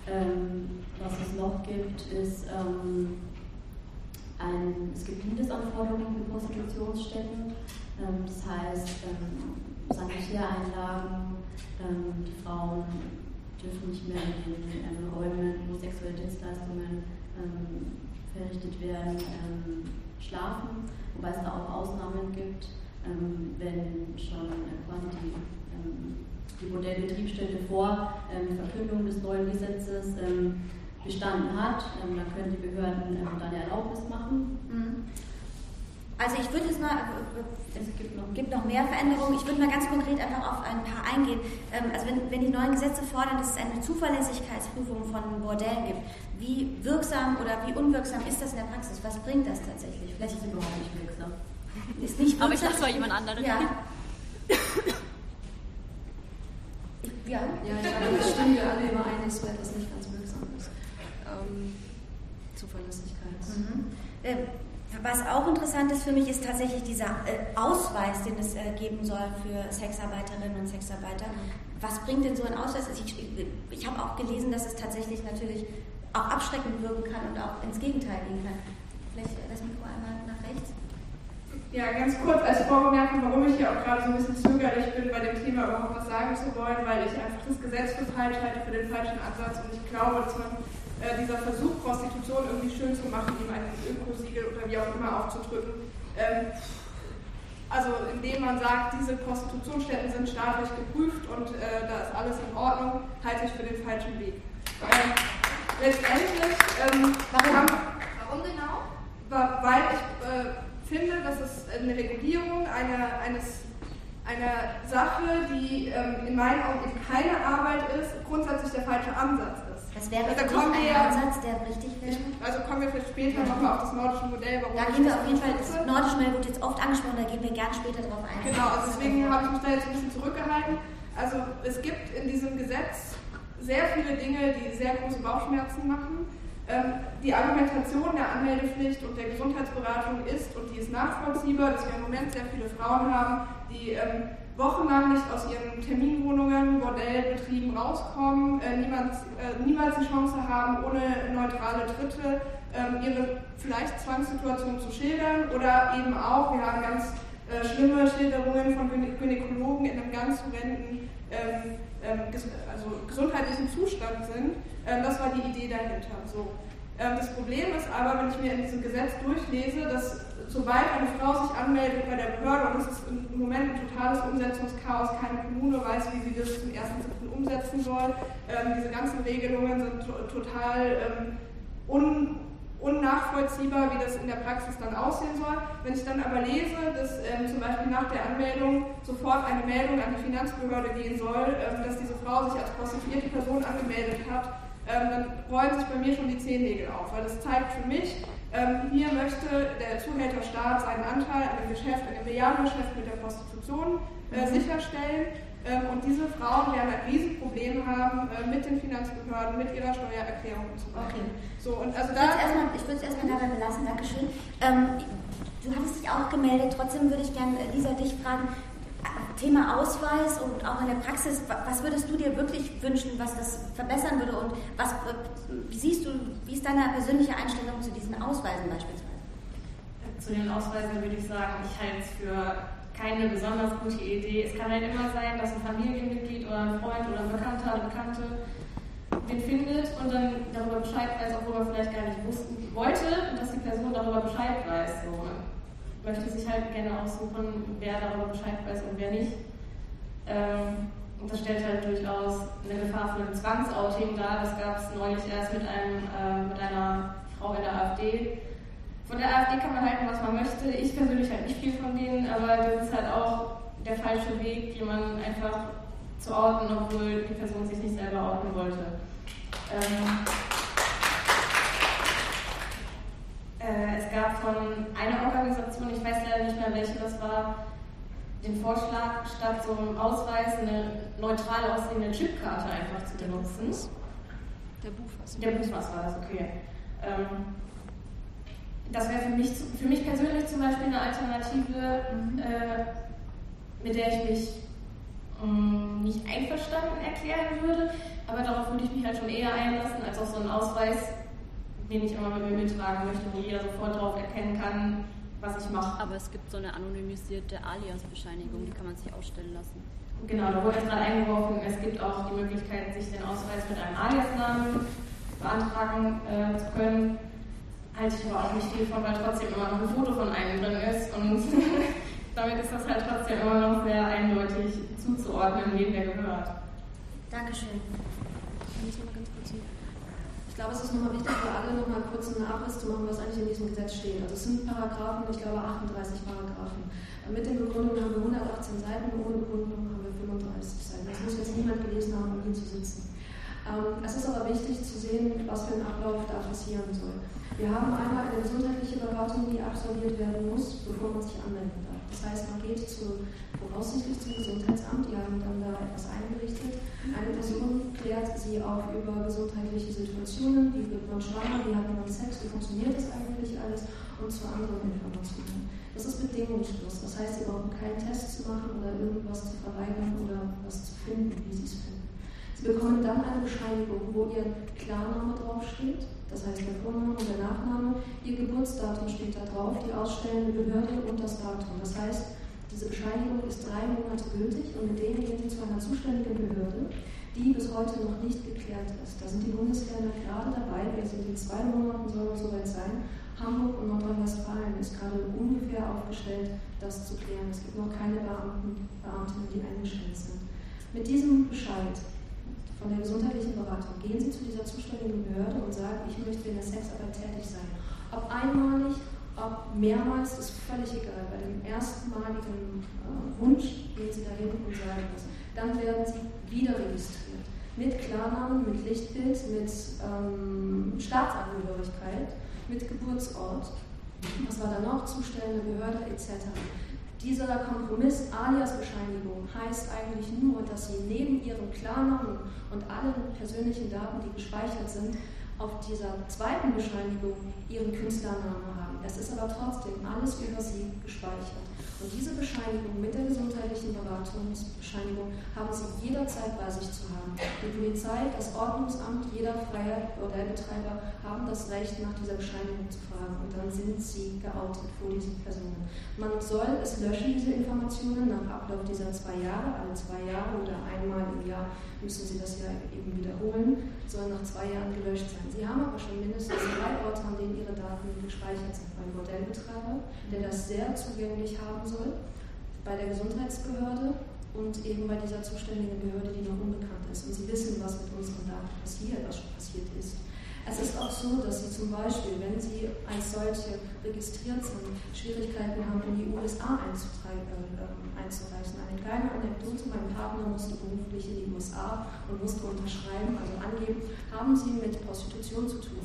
Ähm, was es noch gibt, ist, ähm, ein, es gibt Mindestanforderungen für Prostitutionsstätten. Ähm, das heißt, ähm, Sanitäreinlagen, ähm, die Frauen dürfen nicht mehr in den ähm, Räumen, wo sexuelle Dienstleistungen ähm, verrichtet werden, ähm, schlafen, wobei es da auch Ausnahmen gibt, ähm, wenn schon äh, quasi die, ähm, die Modellbetriebsstätte vor ähm, Verkündung des neuen Gesetzes ähm, bestanden hat, ähm, dann können die Behörden ähm, dann eine Erlaubnis machen. Mhm. Also ich würde jetzt mal, es gibt noch, gibt noch mehr Veränderungen, ich würde mal ganz konkret einfach auf ein paar eingehen. Ähm, also wenn, wenn die neuen Gesetze fordern, dass es eine Zuverlässigkeitsprüfung von Bordellen gibt, wie wirksam oder wie unwirksam ist das in der Praxis? Was bringt das tatsächlich? Vielleicht ist es überhaupt nicht wirksam. Ist nicht wirksam. Aber ich dachte, es war jemand anderes. Ja. Ja, ja, ich glaube, das stimmen wir alle überein, dass so etwas nicht ganz wirksam ist. Ähm, Zuverlässigkeit. Mhm. Ähm, Was auch interessant ist für mich, ist tatsächlich dieser äh, Ausweis, den es äh, geben soll für Sexarbeiterinnen und Sexarbeiter. Was bringt denn so ein Ausweis? Also ich ich habe auch gelesen, dass es tatsächlich natürlich auch abschreckend wirken kann und auch ins Gegenteil gehen kann. Vielleicht das Mikro einmal nach rechts. Ja, ganz kurz als Vorbemerkung, warum ich hier auch gerade so ein bisschen zögerlich bin, bei dem Thema überhaupt was sagen zu wollen, weil ich einfach das Gesetz für falsch halte, für den falschen Ansatz, und ich glaube, dass man Äh, dieser Versuch, Prostitution irgendwie schön zu machen, ihm ein Ökosiegel oder wie auch immer aufzudrücken. Ähm, also indem man sagt, diese Prostitutionsstätten sind staatlich geprüft und äh, da ist alles in Ordnung, halte ich für den falschen Weg. Ähm, letztendlich, ähm, warum? Warum genau? Weil ich äh, finde, dass es eine Regulierung einer, eines, einer Sache, die ähm, in meinen Augen eben keine Arbeit ist, grundsätzlich der falsche Ansatz ist. Das wäre also ein wir, Ansatz, der richtig wäre. Also kommen wir vielleicht später ja. nochmal auf das nordische Modell. Warum da gehen wir auf jeden Fall, das nordische Modell wird jetzt oft angesprochen, da gehen wir gern später drauf ein. Genau, also deswegen habe ich mich da jetzt ein bisschen zurückgehalten. Also es gibt in diesem Gesetz sehr viele Dinge, die sehr große Bauchschmerzen machen. Ähm, die Argumentation der Anmeldepflicht und der Gesundheitsberatung ist, und die ist nachvollziehbar, dass wir im Moment sehr viele Frauen haben, die ähm, wochenlang nicht aus ihren Terminwohnungen, Bordellbetrieben rauskommen, äh, niemals, äh, niemals die Chance haben, ohne neutrale Dritte ähm, ihre vielleicht Zwangssituation zu schildern, oder eben auch, wir haben ganz äh, schlimme Schilderungen von Gynäkologen in einem ganz horrenden ähm, ähm, ges also gesundheitlichen Zustand sind. Ähm, das war die Idee dahinter. So. Ähm, das Problem ist aber, wenn ich mir in diesem Gesetz durchlese, dass sobald eine Frau sich anmeldet bei der Behörde, und es ist im Moment ein totales Umsetzungschaos, keine Kommune weiß, wie sie das zum ersten siebten umsetzen soll. Ähm, diese ganzen Regelungen sind to total ähm, un unnachvollziehbar, wie das in der Praxis dann aussehen soll. Wenn ich dann aber lese, dass ähm, zum Beispiel nach der Anmeldung sofort eine Meldung an die Finanzbehörde gehen soll, ähm, dass diese Frau sich als prostituierte Person angemeldet hat, ähm, dann rollen sich bei mir schon die Zehennägel auf, weil das zeigt für mich, Ähm, hier möchte der Zuhälterstaat seinen Anteil an dem Geschäft, an dem Milliardengeschäft mit der Prostitution äh, sicherstellen. Ähm, und diese Frauen werden ein Riesenproblem haben äh, mit den Finanzbehörden, mit ihrer Steuererklärung und so weiter. Okay. So, und also da ich würde es erstmal dabei belassen, Dankeschön. Ähm, du hattest dich auch gemeldet, trotzdem würde ich gerne, Lisa, dich fragen, Thema Ausweis und auch in der Praxis, was würdest du dir wirklich wünschen, was das verbessern würde, und was wie siehst du, wie ist deine persönliche Einstellung zu diesen Ausweisen beispielsweise? Zu den Ausweisen würde ich sagen, ich halte es für keine besonders gute Idee. Es kann halt immer sein, dass ein Familienmitglied oder ein Freund oder ein Bekannter oder Bekannte den findet und dann darüber Bescheid weiß, obwohl man vielleicht gar nicht wussten, wollte, dass die Person darüber Bescheid weiß. So. Möchte sich halt gerne aussuchen, wer darüber Bescheid weiß und wer nicht. Ähm, und das stellt halt durchaus eine Gefahr für ein Zwangsouting dar. Das gab es neulich erst mit, einem, äh, mit einer Frau in der AfD. Von der AfD kann man halten, was man möchte. Ich persönlich halt nicht viel von denen, aber das ist halt auch der falsche Weg, jemanden einfach zu outen, obwohl die Person sich nicht selber outen wollte. Ähm, Äh, es gab von einer Organisation, ich weiß leider nicht mehr welche das war, den Vorschlag, statt so einem Ausweis eine neutral aussehende Chipkarte einfach zu benutzen. Der Bufas. Der Bufas war das, okay. Ähm, das wäre für mich, für mich persönlich zum Beispiel eine Alternative, mhm. äh, mit der ich mich ähm, nicht einverstanden erklären würde. Aber darauf würde ich mich halt schon eher einlassen, als auf so einen Ausweis, den ich immer mit mir mittragen möchte, wo jeder sofort darauf erkennen kann, was ich mache. Aber es gibt so eine anonymisierte Alias-Bescheinigung, die kann man sich ausstellen lassen. Genau, da wurde jetzt gerade eingeworfen, es gibt auch die Möglichkeit, sich den Ausweis mit einem Alias-Namen beantragen äh, zu können. Halte ich aber auch nicht viel von, weil trotzdem immer noch ein Foto von einem drin ist und damit ist das halt trotzdem immer noch sehr eindeutig zuzuordnen, wem der gehört. Dankeschön. Ich glaube, es ist nochmal wichtig für alle, nochmal kurz einen Nachriss zu machen, was eigentlich in diesem Gesetz steht. Also es sind Paragraphen, ich glaube achtunddreißig Paragraphen. Mit den Begründungen haben wir hundertachtzehn Seiten, ohne Begründung haben wir fünfunddreißig Seiten. Das muss jetzt niemand gelesen haben, um hier zu sitzen. Ähm, es ist aber wichtig zu sehen, was für ein Ablauf da passieren soll. Wir haben einmal eine gesundheitliche Beratung, die absolviert werden muss, bevor man sich anmelden darf. Das heißt, man geht zu, voraussichtlich zum Gesundheitsamt, die haben dann da etwas eingerichtet. Eine Person klärt sie auf über gesundheitliche Situationen, wie wird man schwanger, wie hat man Sex, wie funktioniert das eigentlich alles und zu anderen Informationen. Das ist bedingungslos, das heißt, sie brauchen keinen Test zu machen oder irgendwas zu verweigern oder was zu finden, wie sie es finden. Sie bekommen dann eine Bescheinigung, wo ihr Klarname draufsteht, das heißt der Vorname und der Nachname, ihr Geburtsdatum steht da drauf, die ausstellende Behörde und das Datum. Das heißt, diese Bescheinigung ist drei Monate gültig und mit denen gehen Sie zu einer zuständigen Behörde, die bis heute noch nicht geklärt ist. Da sind die Bundesländer gerade dabei, wir sind in zwei Monaten, soll es soweit sein. Hamburg und Nordrhein-Westfalen ist gerade ungefähr aufgestellt, das zu klären. Es gibt noch keine Beamten, Beamtinnen, die eingestellt sind. Mit diesem Bescheid von der gesundheitlichen Beratung gehen Sie zu dieser zuständigen Behörde und sagen, ich möchte in der Sexarbeit tätig sein. Ob einmalig, ob mehrmals, ist völlig egal. Bei dem erstmaligen äh, Wunsch gehen Sie dahin und sagen das. Dann werden Sie wieder registriert. Mit Klarnamen, mit Lichtbild, mit ähm, Staatsangehörigkeit, mit Geburtsort, was war da noch, zustellende Behörde et cetera. Dieser Kompromiss Alias-Bescheinigung heißt eigentlich nur, dass Sie neben Ihrem Klarnamen und allen persönlichen Daten, die gespeichert sind, auf dieser zweiten Bescheinigung Ihren Künstlernamen haben. Es ist aber trotzdem alles über Sie gespeichert. Und diese Bescheinigung mit der gesundheitlichen Beratungsbescheinigung haben Sie jederzeit bei sich zu haben. Die Polizei, das Ordnungsamt, jeder freie Bordellbetreiber haben das Recht, nach dieser Bescheinigung zu fragen. Und dann sind Sie geoutet vor diesen Personen. Man soll es löschen, diese Informationen, nach Ablauf dieser zwei Jahre, alle zwei Jahre oder einmal im Jahr müssen Sie das ja eben wiederholen, soll nach zwei Jahren gelöscht sein. Sie haben aber schon mindestens drei Orte, an denen Ihre Daten gespeichert sind. Beim Bordellbetreiber, der das sehr zugänglich haben soll, bei der Gesundheitsbehörde und eben bei dieser zuständigen Behörde, die noch unbekannt ist. Und Sie wissen, was mit unseren Daten passiert, was schon passiert ist. Es ist auch so, dass Sie zum Beispiel, wenn Sie als solche registriert sind, Schwierigkeiten haben, in die U S A einzureichen. Eine kleine Anekdote, mein Partner musste beruflich in die U S A und musste unterschreiben, also angeben, haben Sie mit Prostitution zu tun?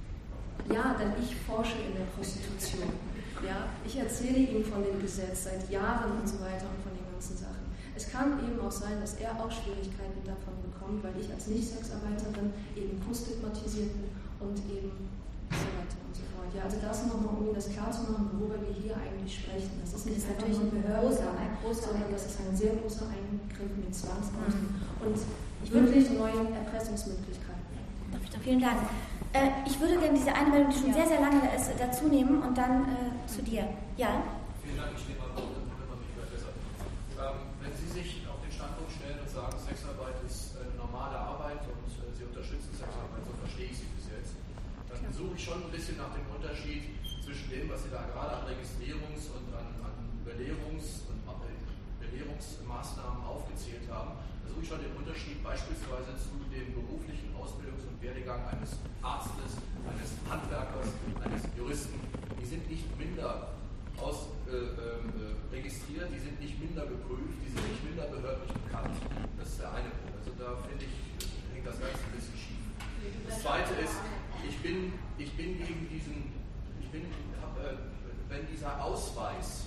Ja, denn ich forsche in der Prostitution. Ja, ich erzähle ihm von dem Gesetz seit Jahren und so weiter und von den ganzen Sachen. Es kann eben auch sein, dass er auch Schwierigkeiten davon bekommt, weil ich als Nicht-Sexarbeiterin eben stigmatisiert bin und eben so weiter und so fort. Ja, also das nochmal, um Ihnen das klar zu machen, worüber wir hier eigentlich sprechen. Das ist nicht einfach nur ein Behörde, sondern das ist ein sehr großer Eingriff mit Zwangsmaßen und wirklich neuen Erpressungsmöglichkeiten. Vielen Dank. Äh, ich würde gerne diese eine Meldung, die schon ja. sehr, sehr lange ist, dazu nehmen und dann äh, zu dir. Ja? Vielen Dank, ich stehe mal auf, dann wird man mich besser. Ähm, wenn Sie sich auf den Standpunkt stellen und sagen, Sexarbeit ist eine normale Arbeit und äh, Sie unterstützen Sexarbeit, so verstehe ich Sie bis jetzt, dann ja. suche ich schon ein bisschen nach dem Unterschied zwischen dem, was Sie da gerade an Registrierungs- und an, an Belehrungs- und Belehrungsmaßnahmen aufgezählt haben. Da suche ich schon den Unterschied beispielsweise zu dem beruflichen Ausbildungs- und Werdegang eines Arztes, eines Handwerkers, eines Juristen. Die sind nicht minder aus, äh, äh, registriert, die sind nicht minder geprüft, die sind nicht minder behördlich bekannt. Das ist der eine Punkt. Also da finde ich, hängt das Ganze ein bisschen schief. Das zweite ist, ich bin, ich bin gegen diesen, ich bin, äh, wenn dieser Ausweis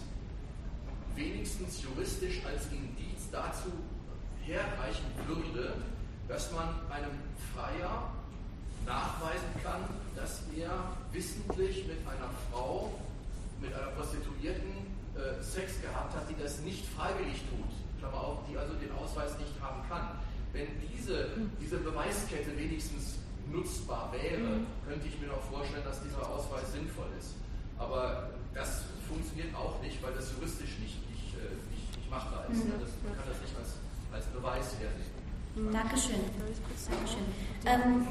wenigstens juristisch als Indiz dazu herreichen würde, dass man einem Freier nachweisen kann, dass er wissentlich mit einer Frau, mit einer Prostituierten äh, Sex gehabt hat, die das nicht freiwillig tut, Klammer auf, die also den Ausweis nicht haben kann. wenn diese, diese Beweiskette wenigstens nutzbar wäre, könnte ich mir noch vorstellen, dass dieser Ausweis sinnvoll ist. Aber das funktioniert auch nicht, weil das juristisch nicht, nicht, nicht, nicht machbar ist. Mhm. Das, man kann das nicht als, als Beweis hernehmen. Dankeschön. Dankeschön. Ähm,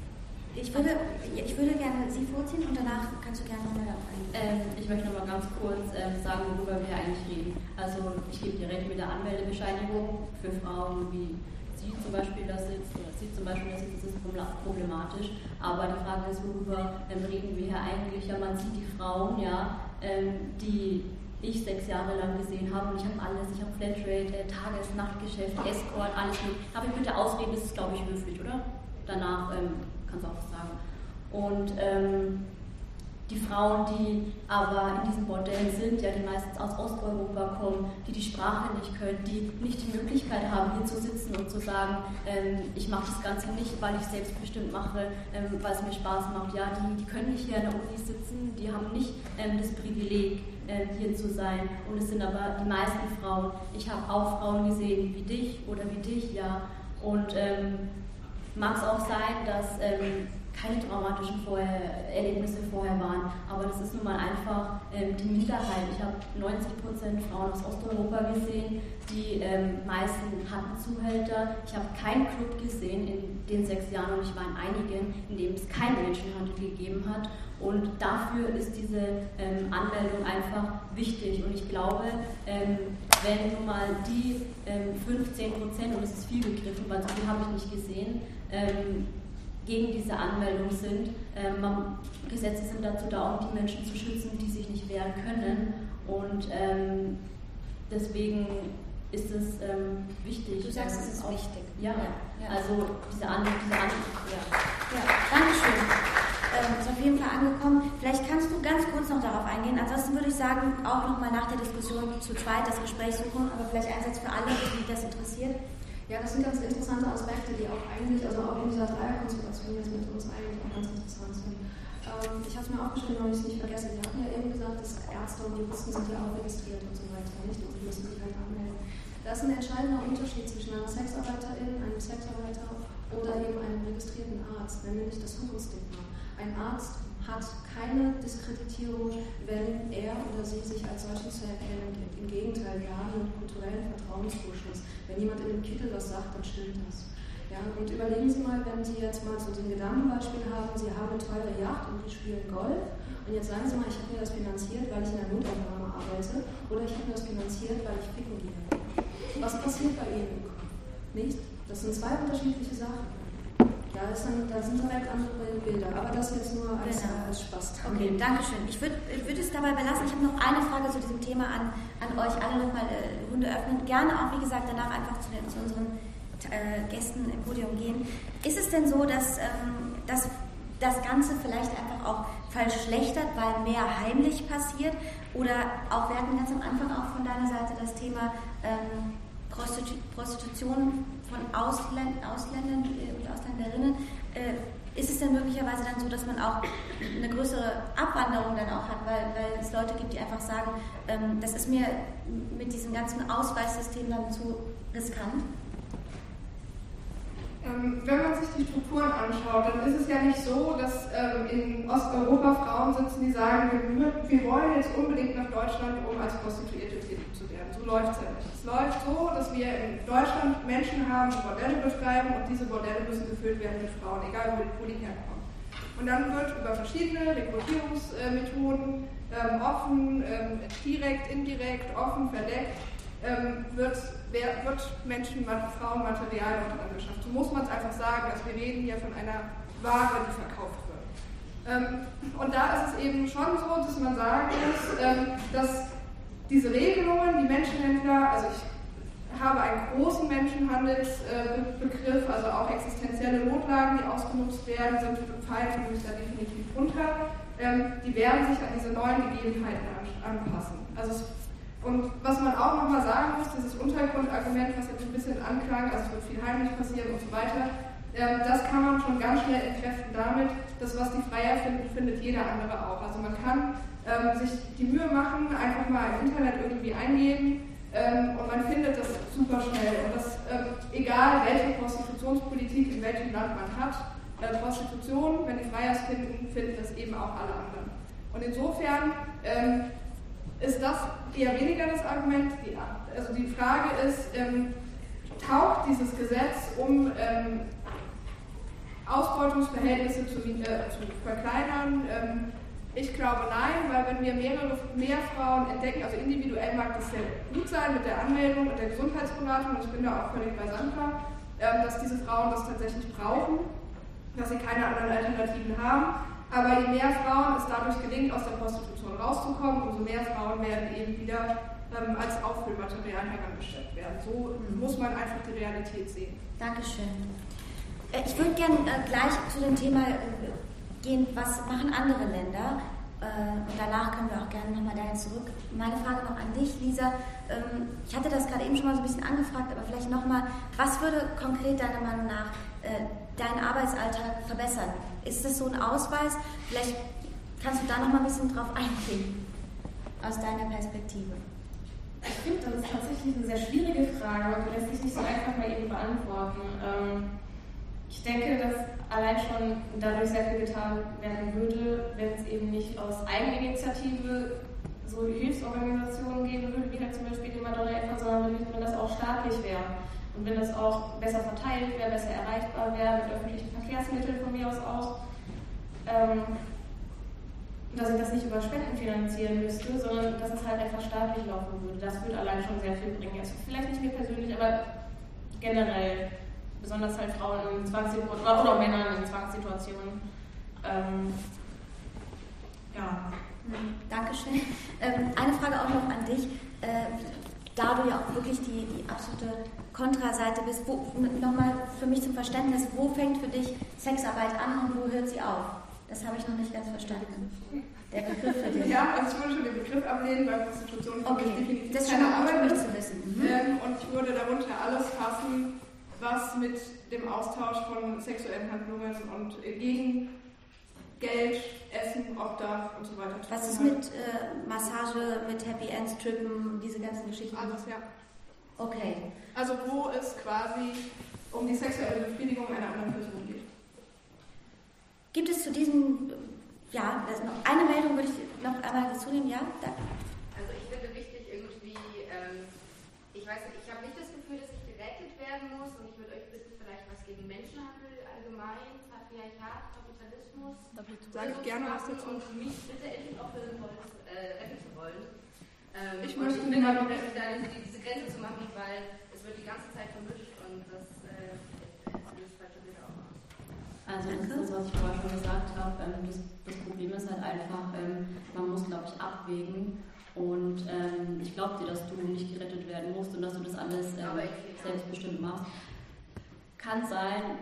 ich, würde, ich würde gerne Sie vorziehen und danach kannst du gerne nochmal darauf eingehen. Ähm, ich möchte nochmal ganz kurz ähm, sagen, worüber wir eigentlich reden. Also ich gebe dir recht mit der Anmeldebescheinigung für Frauen wie Sie zum Beispiel da sitzt oder Sie zum Beispiel da sitzt, das ist problematisch. Aber die Frage ist, worüber ähm, reden wir hier eigentlich? Ja, man sieht die Frauen, ja, ähm, die ich sechs Jahre lang gesehen habe und ich habe alles, ich habe Flatrate, Tages-, Nachtgeschäft, Escort, alles mit. Darf ich bitte ausreden, das ist glaube ich höflich, oder? Danach ähm, kannst du auch was sagen. Und ähm, die Frauen, die aber in diesen Bordellen sind, ja, die meistens aus Osteuropa kommen, die die Sprache nicht können, die nicht die Möglichkeit haben, hier zu sitzen und zu sagen, ähm, ich mache das Ganze nicht, weil ich selbstbestimmt mache, ähm, weil es mir Spaß macht. Ja, die, die können nicht hier an der Uni sitzen, die haben nicht ähm, das Privileg, ähm, hier zu sein. Und es sind aber die meisten Frauen. Ich habe auch Frauen gesehen, wie dich oder wie dich, ja. Und ähm, mag es auch sein, dass ähm, keine traumatischen vorher, Erlebnisse vorher waren, aber das ist nun mal einfach ähm, die Minderheit. Ich habe neunzig Prozent Frauen aus Osteuropa gesehen, die ähm, meisten hatten Zuhälter. Ich habe keinen Club gesehen in den sechs Jahren und ich war in einigen, in denen es keinen Menschenhandel gegeben hat. Und dafür ist diese ähm, Anmeldung einfach wichtig. Und ich glaube, ähm, wenn nun mal die ähm, fünfzehn Prozent, und das ist viel gegriffen, weil so viel habe ich nicht gesehen, ähm, gegen diese Anmeldung sind. Ähm, man, Gesetze sind dazu da, um die Menschen zu schützen, die sich nicht wehren können. Und ähm, deswegen ist es ähm, wichtig. Du sagst, ähm, es ist auch, wichtig. Ja, ja, ja. Also diese Anmeldung. Diese An ja. ja, Dankeschön. Ähm, ist auf jeden Fall angekommen. Vielleicht kannst du ganz kurz noch darauf eingehen. Ansonsten würde ich sagen, auch nochmal nach der Diskussion zu zweit das Gespräch suchen, aber vielleicht ein Satz für alle, die das interessiert. Ja, das sind ganz interessante Aspekte, die auch eigentlich, also auch in dieser Dreierkonstellation jetzt mit uns eigentlich auch ganz interessant sind. Ähm, ich habe es mir aufgeschrieben, weil ich es nicht vergesse. Sie hatten ja eben gesagt, dass Ärzte und Juristen sind ja auch registriert und so weiter, nicht? Und die müssen sich halt anmelden. Da ist ein entscheidender Unterschied zwischen einer Sexarbeiterin, einem Sexarbeiter oder eben einem registrierten Arzt, nämlich das Hurenstigma. Ein Arzt hat keine Diskreditierung, wenn er oder sie sich als solchen zu erkennen gibt. Im Gegenteil, wir haben einen kulturellen Vertrauensvorschuss. Wenn jemand in einem Kittel was sagt, dann stimmt das. Ja, und überlegen Sie mal, wenn Sie jetzt mal so den Gedankenbeispiel haben, Sie haben eine teure Yacht und Sie spielen Golf und jetzt sagen Sie mal, ich habe mir das finanziert, weil ich in der Notaufnahme arbeite oder ich habe mir das finanziert, weil ich ficken gehe. Was passiert bei Ihnen im Kopf? Nicht? Das sind zwei unterschiedliche Sachen. Da, ist dann, da sind direkt andere Bilder, aber das jetzt nur als, genau. als Spaß. Okay, danke schön. Ich würde würd es dabei belassen. Ich habe noch eine Frage zu diesem Thema an, an euch alle nochmal äh, Runde öffnen. Gerne auch, wie gesagt, danach einfach zu, den, zu unseren äh, Gästen im Podium gehen. Ist es denn so, dass, ähm, dass das Ganze vielleicht einfach auch verschlechtert, weil mehr heimlich passiert? Oder auch, wir hatten ganz am Anfang auch von deiner Seite das Thema ähm, Prostitu Prostitution von Ausländ Ausländern und Ausländerinnen. Äh, ist es denn möglicherweise dann so, dass man auch eine größere Abwanderung dann auch hat, weil, weil es Leute gibt, die einfach sagen, ähm, das ist mir mit diesem ganzen Ausweissystem dann zu riskant? Ähm, wenn man sich die Strukturen anschaut, dann ist es ja nicht so, dass ähm, in Osteuropa Frauen sitzen, die sagen, wir, wir wollen jetzt unbedingt nach Deutschland, um als Prostituierte tätig zu werden. So läuft es ja nicht. Es läuft so, dass wir in Deutschland Menschen haben, die Bordelle betreiben und diese Bordelle müssen gefüllt werden mit Frauen, egal wo die herkommen. Und dann wird über verschiedene Rekrutierungsmethoden, ähm, offen, ähm, direkt, indirekt, offen, verdeckt, ähm, wird, wer, wird Menschen, Frauenmaterial dort angeschafft. So muss man es einfach sagen, dass wir reden hier von einer Ware, die verkauft wird. Ähm, und da ist es eben schon so, dass man sagen muss, ähm, dass diese Regelungen, die Menschenhändler, also ich habe einen großen Menschenhandelsbegriff, also auch existenzielle Notlagen, die ausgenutzt werden, sind fallen für mich da definitiv runter, ähm, die werden sich an diese neuen Gegebenheiten anpassen. Also es, und was man auch nochmal sagen muss, dieses Untergrundargument, was jetzt ein bisschen anklang, also es wird viel heimlich passieren und so weiter, ähm, das kann man schon ganz schnell entkräften damit, dass was die Freier finden, findet jeder andere auch. Also man kann ähm, sich die Mühe machen, einfach mal im Internet irgendwie eingeben, Ähm, und man findet das super schnell. Und das ähm, egal welche Prostitutionspolitik in welchem Land man hat, äh, Prostitution, wenn die Freiers finden, finden das eben auch alle anderen. Und insofern ähm, ist das eher weniger das Argument. Die, also die Frage ist, ähm, taugt dieses Gesetz, um ähm, Ausbeutungsverhältnisse zu, äh, zu verkleinern? Ähm, ich glaube nein, weil wenn wir mehrere, mehr Frauen entdecken, also individuell mag das sehr gut sein mit der Anmeldung und der Gesundheitsberatung, und ich bin da auch völlig bei Sandra, ähm, dass diese Frauen das tatsächlich brauchen, dass sie keine anderen Alternativen haben. Aber je mehr Frauen es dadurch gelingt, aus der Prostitution rauszukommen, umso mehr Frauen werden eben wieder ähm, als Auffüllmaterial herangestellt werden. So mhm. muss man einfach die Realität sehen. Dankeschön. Ich würde gerne äh, gleich zu dem Thema äh, gehen, was machen andere Länder? Äh, und danach können wir auch gerne nochmal dahin zurück. Meine Frage noch an dich, Lisa. Ähm, ich hatte das gerade eben schon mal so ein bisschen angefragt, aber vielleicht nochmal, was würde konkret deiner Meinung nach äh, deinen Arbeitsalltag verbessern? Ist das so ein Ausweis? Vielleicht kannst du da nochmal ein bisschen drauf eingehen, aus deiner Perspektive. Ich finde, das ist tatsächlich eine sehr schwierige Frage und die lässt sich nicht so einfach mal eben beantworten. Ähm, Ich denke, dass allein schon dadurch sehr viel getan werden würde, wenn es eben nicht aus Eigeninitiative so Hilfsorganisationen geben würde, wie halt zum Beispiel die Madonna Elfer, sondern wenn das auch staatlich wäre. Und wenn das auch besser verteilt wäre, besser erreichbar wäre, mit öffentlichen Verkehrsmitteln von mir aus auch. Ähm, dass ich das nicht über Spenden finanzieren müsste, sondern dass es halt einfach staatlich laufen würde. Das würde allein schon sehr viel bringen. Also vielleicht nicht mir persönlich, aber generell. Besonders halt Frauen in Zwangssituationen oder, oder Männer in Zwangssituationen. Ähm, ja. Dankeschön. Ähm, eine Frage auch noch an dich. Äh, da du ja auch wirklich die, die absolute Kontraseite bist, nochmal für mich zum Verständnis, wo fängt für dich Sexarbeit an und wo hört sie auf? Das habe ich noch nicht ganz verstanden. Der Begriff für dich. Ja, also ich würde schon den Begriff ablehnen, weil Prostitution okay. ist definitiv das ist keine schon Arbeit für mich ist. zu wissen. Mhm. Ähm, und ich würde darunter alles fassen, was mit dem Austausch von sexuellen Handlungen und gegen Geld, Essen, Obdach und so weiter. Was ist mit äh, Massage, mit Happy Ends, Trippen, diese ganzen Geschichten? Alles, ja. Okay. Also wo es quasi um die sexuelle Befriedigung einer anderen Person geht. Gibt es zu diesem, ja, also noch eine Meldung würde ich noch einmal dazu nehmen, ja? Da. Also ich finde wichtig irgendwie, ähm, ich weiß nicht, ich habe nicht das Gefühl, dass ich gerettet werden muss und ich würde euch bitten, vielleicht was gegen Menschenhandel allgemein, Patriarchat, Kapitalismus, sage ich gerne was dazu. Und mich bitte endlich aufhören wollen, äh, retten zu wollen. Ähm, ich möchte nicht mal da diese Grenze zu machen, weil es wird die ganze Zeit vermischt und das äh, löst falsche Bilder auch aus. Also das ist das, was ich vorher schon gesagt habe. Ähm, das, das Problem ist halt einfach, ähm, man muss, glaube ich, abwägen. Und ähm, ich glaube dir, dass du nicht gerettet werden musst und dass du das alles ähm, selbstbestimmt machst. Kann sein.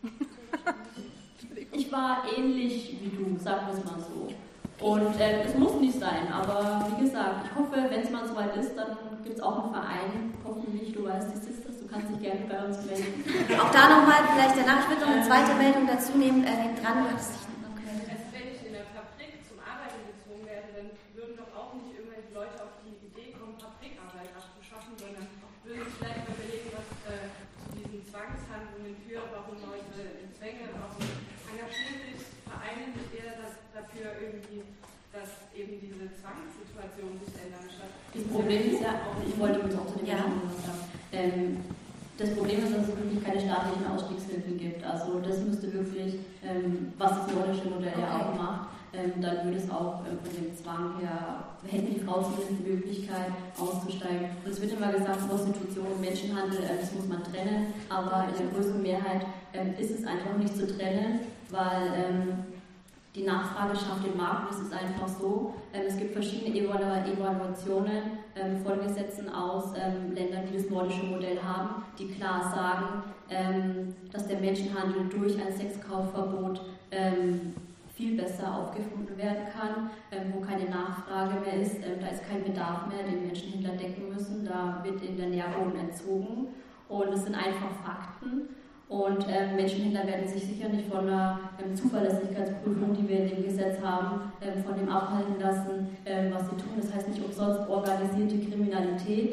Ich war ähnlich wie du, sagen wir es mal so. Und äh, es muss nicht sein, aber wie gesagt, ich hoffe, wenn es mal soweit ist, dann gibt es auch einen Verein, hoffentlich, du weißt, wie es ist, du kannst dich gerne bei uns melden. Auch da nochmal vielleicht danach, ich würde noch eine zweite Meldung dazu nehmen, äh, dran, du hattest dich noch gemeldet. Also wenn ich in der Fabrik zum Arbeiten gezwungen werde, dann würden doch auch nicht irgendwelche Leute auf die Idee kommen, Fabrikarbeit abzuschaffen, sondern würden sich vielleicht mal überlegen, was äh, zu diesen Zwangshandlungen führt, warum Leute in Zwänge, warum engagieren sich Vereine nicht eher das, dafür irgendwie, dass eben diese Zwangssituation sich ändern statt. Das Problem ist ja auch, ich wollte uns auch zu dem ja. was sagen. Ähm, das Problem ist, dass es wirklich keine staatlichen Ausstiegshilfen gibt. Also das müsste wirklich, ähm, was das nordische Modell okay. ja auch macht, ähm, dann würde es auch ähm, von dem Zwang her, hätte die Frau zumindest die Möglichkeit auszusteigen. Und es wird immer gesagt, Prostitution, Menschenhandel, äh, das muss man trennen, aber in der größten Mehrheit ähm, ist es einfach nicht zu trennen, weil ähm, die Nachfrage schafft den Markt. Es ist einfach so. Ähm, es gibt verschiedene Evaluationen ähm, von Gesetzen aus ähm, Ländern, die das nordische Modell haben, die klar sagen, ähm, dass der Menschenhandel durch ein Sexkaufverbot ähm, viel besser aufgefunden werden kann, ähm, wo keine Nachfrage mehr ist. Ähm, da ist kein Bedarf mehr, den Menschenhändler decken müssen. Da wird in der Nährung entzogen. Und es sind einfach Fakten. Und ähm, Menschenhändler werden sich sicher nicht von einer ähm, Zuverlässigkeitsprüfung, die wir in dem Gesetz haben, ähm, von dem abhalten lassen, ähm, was sie tun. Das heißt nicht umsonst organisierte Kriminalität.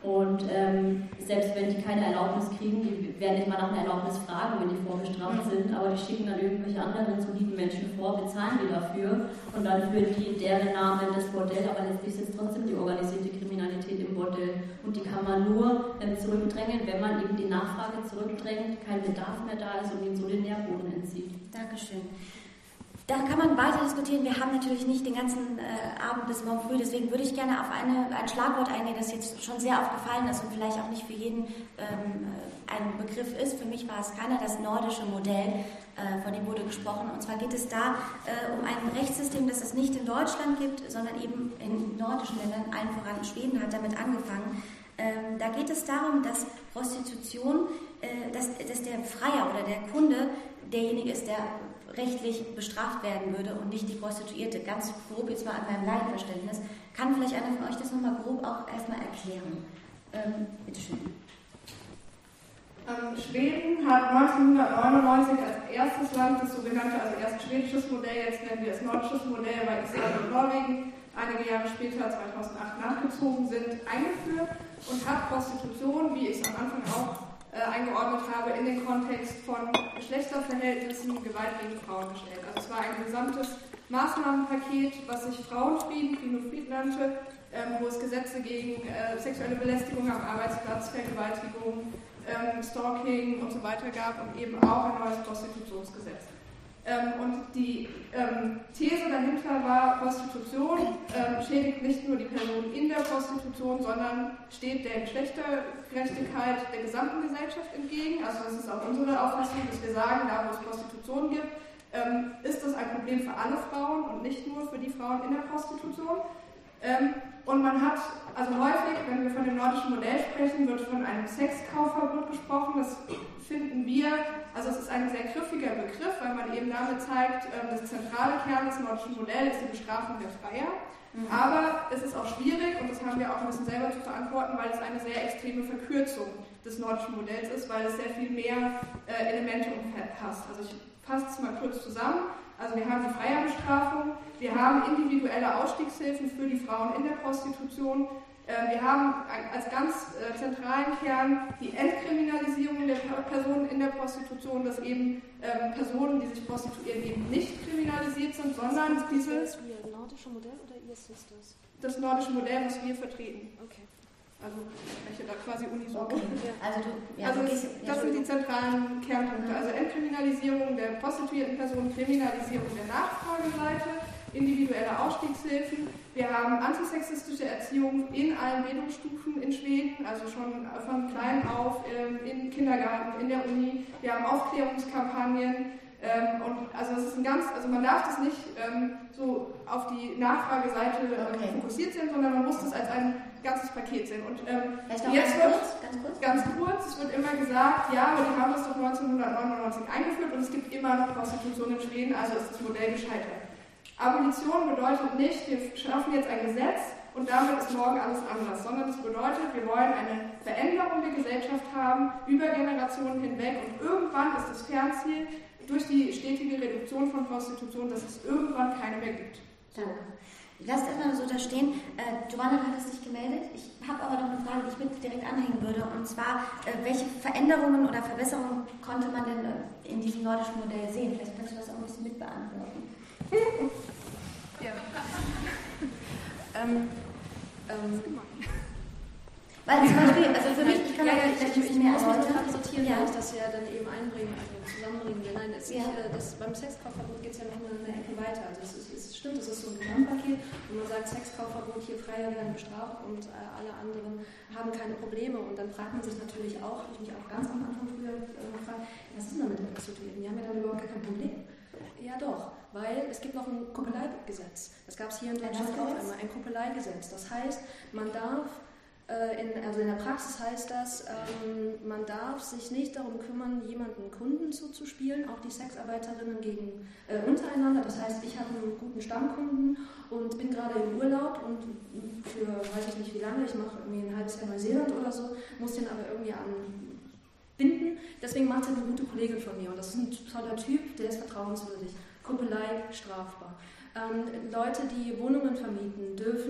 Und ähm, selbst wenn die keine Erlaubnis kriegen, die werden nicht mal nach einer Erlaubnis fragen, wenn die vorbestraft sind, aber die schicken dann irgendwelche anderen soliden Menschen vor, bezahlen die dafür und dann führen die deren Namen das Bordell, aber letztlich ist es trotzdem die organisierte Kriminalität im Bordell und die kann man nur ähm, zurückdrängen, wenn man eben die Nachfrage zurückdrängt, kein Bedarf mehr da ist und ihnen so den Nährboden entzieht. Dankeschön. Da kann man weiter diskutieren. Wir haben natürlich nicht den ganzen äh, Abend bis morgen früh, deswegen würde ich gerne auf eine, ein Schlagwort eingehen, das jetzt schon sehr oft gefallen ist und vielleicht auch nicht für jeden ähm, ein Begriff ist. Für mich war es keiner, das nordische Modell, äh, von dem wurde gesprochen. Und zwar geht es da äh, um ein Rechtssystem, das es nicht in Deutschland gibt, sondern eben in nordischen Ländern, allen voran Schweden hat damit angefangen. Ähm, da geht es darum, dass Prostitution, äh, dass, dass der Freier oder der Kunde derjenige ist, der rechtlich bestraft werden würde und nicht die Prostituierte. Ganz grob jetzt mal an meinem Laienverständnis. Kann vielleicht einer von euch das nochmal grob auch erstmal erklären? Ähm, bitte schön. Ähm, Schweden hat neunzehnhundertneunundneunzig als erstes Land das sogenannte, also erst schwedisches Modell, jetzt nennen wir es nordisches Modell, weil Island und Norwegen einige Jahre später, zweitausendacht, nachgezogen sind, eingeführt und hat Prostitution, wie ich es am Anfang auch Äh, eingeordnet habe, in den Kontext von Geschlechterverhältnissen, Gewalt gegen Frauen gestellt. Also es war ein gesamtes Maßnahmenpaket, was sich Frauenfrieden, Frieden und Fried nannte, ähm, wo es Gesetze gegen äh, sexuelle Belästigung am Arbeitsplatz, Vergewaltigung, ähm, Stalking und so weiter gab und eben auch ein neues Prostitutionsgesetz. Ähm, und die ähm, These dahinter war, Prostitution ähm, schädigt nicht nur die Person in der Prostitution, sondern steht der Geschlechtergerechtigkeit der gesamten Gesellschaft entgegen. Also das ist auch unsere Auffassung, dass wir sagen, da wo es Prostitution gibt, ähm, ist das ein Problem für alle Frauen und nicht nur für die Frauen in der Prostitution. Ähm, und man hat, also häufig, wenn wir von dem nordischen Modell sprechen, wird von einem Sexkaufverbot gesprochen. Das finden wir, also es ist ein sehr griffiger Begriff, weil man eben damit zeigt, das zentrale Kern des nordischen Modells ist die Bestrafung der Freier. Mhm. Aber es ist auch schwierig, und das haben wir auch ein bisschen selber zu verantworten, weil es eine sehr extreme Verkürzung des nordischen Modells ist, weil es sehr viel mehr äh, Elemente umfasst. Also ich fasse es mal kurz zusammen. Also wir haben die Freierbestrafung, wir haben individuelle Ausstiegshilfen für die Frauen in der Prostitution, wir haben als ganz zentralen Kern die Entkriminalisierung der Personen in der Prostitution, dass eben Personen, die sich prostituieren, eben nicht kriminalisiert sind, sondern diese... Das nordische Modell oder ihr Sisters? Das nordische Modell, was wir vertreten. Okay. Also ich spreche da quasi unisono. Okay. Also, du, ja, also du es, gehst, das sind die zentralen Kernpunkte. Also Entkriminalisierung der prostituierten Personen, Kriminalisierung der Nachfrageseite, individuelle Ausstiegshilfen. Wir haben antisexistische Erziehung in allen Bildungsstufen in Schweden, also schon von klein auf im Kindergarten, in der Uni. Wir haben Aufklärungskampagnen. Ähm, und also es ist ein ganz, also man darf das nicht ähm, so auf die Nachfrageseite ähm, okay. fokussiert sehen, sondern man muss das als ein ganzes Paket sehen. Und ähm, jetzt ganz wird kurz, ganz kurz. ganz kurz, es wird immer gesagt, ja, aber die haben das doch neunzehnhundertneunundneunzig eingeführt und es gibt immer noch Prostitution in Schweden, also ist das Modell gescheitert. Abolition bedeutet nicht, wir schaffen jetzt ein Gesetz und damit ist morgen alles anders, sondern es bedeutet, wir wollen eine Veränderung der Gesellschaft haben, über Generationen hinweg und irgendwann ist das Fernziel, durch die stetige Reduktion von Prostitution, dass es irgendwann keine mehr gibt. Danke. Lasst erstmal so da stehen. Äh, Giovanna, du hattest dich gemeldet. Ich habe aber noch eine Frage, die ich mit direkt anhängen würde. Und zwar, äh, welche Veränderungen oder Verbesserungen konnte man denn äh, in diesem nordischen Modell sehen? Vielleicht kannst du das auch ein bisschen mit beantworten. Ja. ähm, ähm, Weil zum Beispiel, also für mich, ich kann ja, ja, ja, ich, ich, ich muss mich gerade sortieren, ja. weil ich das ja dann eben einbringen, also zusammenbringen will. Nein, es ja. ich, das, beim Sexkaufverbot geht es ja noch eine Ecke weiter. Also es, ist, es stimmt, es ist so ein Gesamtpaket, wo man sagt, Sexkaufverbot, hier Freier werden bestraft und äh, alle anderen haben keine Probleme. Und dann fragt man sich natürlich auch, ich mich auch ganz am Anfang früher äh, gefragt, was ist denn damit den Prostituierten? Die haben ja dann überhaupt gar kein Problem. Ja doch, weil es gibt noch ein Koppeleigesetz. Das gab es hier in Deutschland auch einmal, ein Koppeleigesetz. Das heißt, man darf In, also in der Praxis heißt das, ähm, man darf sich nicht darum kümmern, jemanden Kunden zuzuspielen, auch die Sexarbeiterinnen gegen, äh, untereinander. Das heißt, ich habe einen guten Stammkunden und bin gerade im Urlaub und für, weiß ich nicht wie lange, ich mache irgendwie ein halbes Jahr Neuseeland oder so, muss den aber irgendwie anbinden. Deswegen macht er eine gute Kollegin von mir und das ist ein toller Typ, der ist vertrauenswürdig. Kuppelei strafbar. Ähm, Leute, die Wohnungen vermieten, dürfen per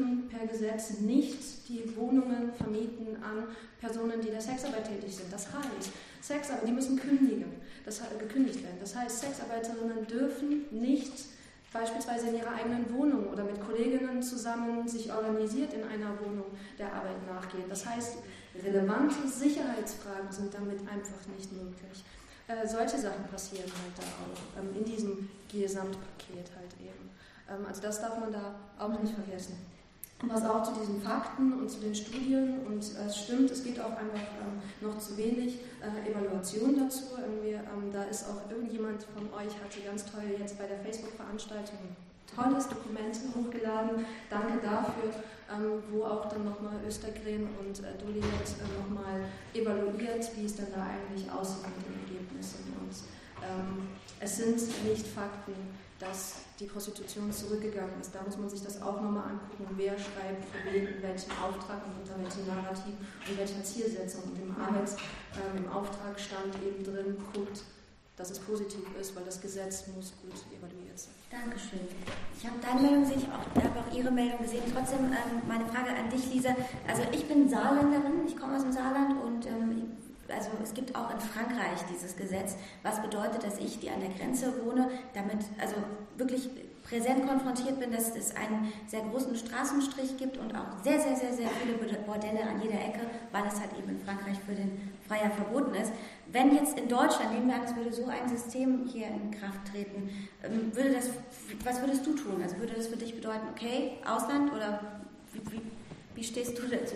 per Gesetz nicht die Wohnungen vermieten an Personen, die in der Sexarbeit tätig sind. Das heißt, Sexarbeiter, die müssen kündigen, das, gekündigt werden. Das heißt, Sexarbeiterinnen dürfen nicht beispielsweise in ihrer eigenen Wohnung oder mit Kolleginnen zusammen sich organisiert in einer Wohnung der Arbeit nachgehen. Das heißt, relevante Sicherheitsfragen sind damit einfach nicht möglich. Äh, solche Sachen passieren halt da auch, ähm, in diesem Gesamtpaket halt eben. Ähm, also das darf man da auch nicht vergessen. Was auch zu diesen Fakten und zu den Studien, und äh, es stimmt, es gibt auch einfach ähm, noch zu wenig äh, Evaluation dazu. Irgendwie, ähm, da ist auch irgendjemand von euch, hatte ganz toll jetzt bei der Facebook-Veranstaltung ein tolles Dokument hochgeladen. Danke dafür, ähm, wo auch dann nochmal Östergren und äh, Doliet äh, nochmal evaluiert, wie es denn da eigentlich aussieht mit den Ergebnissen. Und ähm, es sind nicht Fakten, dass die Prostitution zurückgegangen ist. Da muss man sich das auch nochmal angucken, wer schreibt für wen, in welchem Auftrag und unter welchem Narrativ und welcher Zielsetzung. Und im Arbeits-, ähm, im Auftrag stand eben drin, guckt, dass es positiv ist, weil das Gesetz muss gut evaluiert sein. Dankeschön. Ich habe deine Meldung gesehen, ich habe auch Ihre Meldung gesehen. Trotzdem ähm, meine Frage an dich, Lisa. Also ich bin Saarländerin, ich komme aus dem Saarland und ähm, also es gibt auch in Frankreich dieses Gesetz, was bedeutet, dass ich, die an der Grenze wohne, damit also wirklich präsent konfrontiert bin, dass es einen sehr großen Straßenstrich gibt und auch sehr, sehr, sehr, sehr viele Bordelle an jeder Ecke, weil es halt eben in Frankreich für den Freier verboten ist. Wenn jetzt in Deutschland, nehmen wir an, es würde so ein System hier in Kraft treten, würde das, was würdest du tun? Also würde das für dich bedeuten, okay, Ausland oder wie, wie, wie stehst du dazu?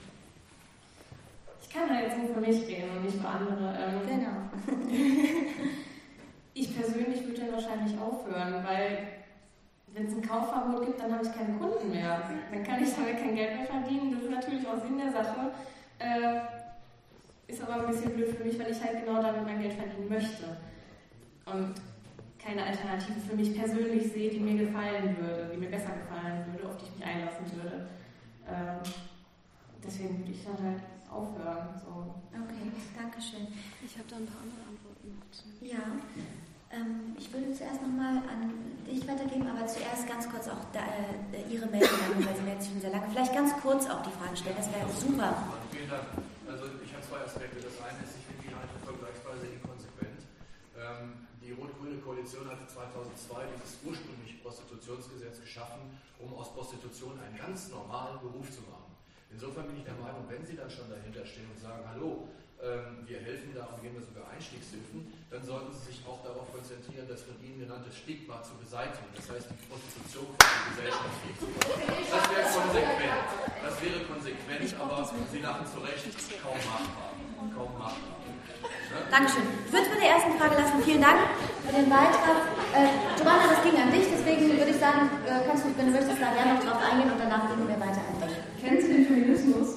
Ich kann da jetzt nur für mich reden und nicht für andere. Ähm, genau. Ich persönlich würde dann wahrscheinlich aufhören, weil wenn es ein Kaufverbot gibt, dann habe ich keine Kunden mehr. Dann kann ich damit kein Geld mehr verdienen. Das ist natürlich auch Sinn der Sache. Äh, ist aber ein bisschen blöd für mich, weil ich halt genau damit mein Geld verdienen möchte. Und keine Alternative für mich persönlich sehe, die mir gefallen würde, die mir besser gefallen würde, auf die ich mich einlassen würde. Ähm, deswegen würde ich dann halt aufhören. So. Okay, danke schön. Ich habe da ein paar andere Antworten. Ja, ähm, ich würde zuerst nochmal an dich weitergeben, aber zuerst ganz kurz auch da, äh, Ihre Meldung, weil Sie melden sich schon sehr lange. Vielleicht ganz kurz auch die Fragen stellen, das wäre super. Vielen Dank. Also ich habe zwei Aspekte. Das eine ist, ich finde die Haltung vergleichsweise inkonsequent. Ähm, die rot-grüne Koalition hatte zweitausendzwei dieses ursprüngliche Prostitutionsgesetz geschaffen, um aus Prostitution einen ganz normalen Beruf zu machen. Insofern bin ich der Meinung, wenn Sie dann schon dahinter stehen und sagen, hallo, ähm, wir helfen da und geben da sogar Einstiegshilfen, dann sollten Sie sich auch darauf konzentrieren, das von Ihnen genannte Stigma zu beseitigen. Das heißt, die Prostitution für die Gesellschaft fähig zu machen. Das wäre konsequent. Das wäre konsequent, aber Sie lachen zu Recht kaum machbar. Kaum machbar. Ja? Dankeschön. Ich würde es mit der ersten Frage lassen. Vielen Dank für den Beitrag. Äh, Giovanna, das ging an dich, deswegen würde ich sagen, äh, kannst du, wenn du möchtest, da gerne noch drauf eingehen und danach gehen wir weiter an dich. Kennen Sie den Feminismus?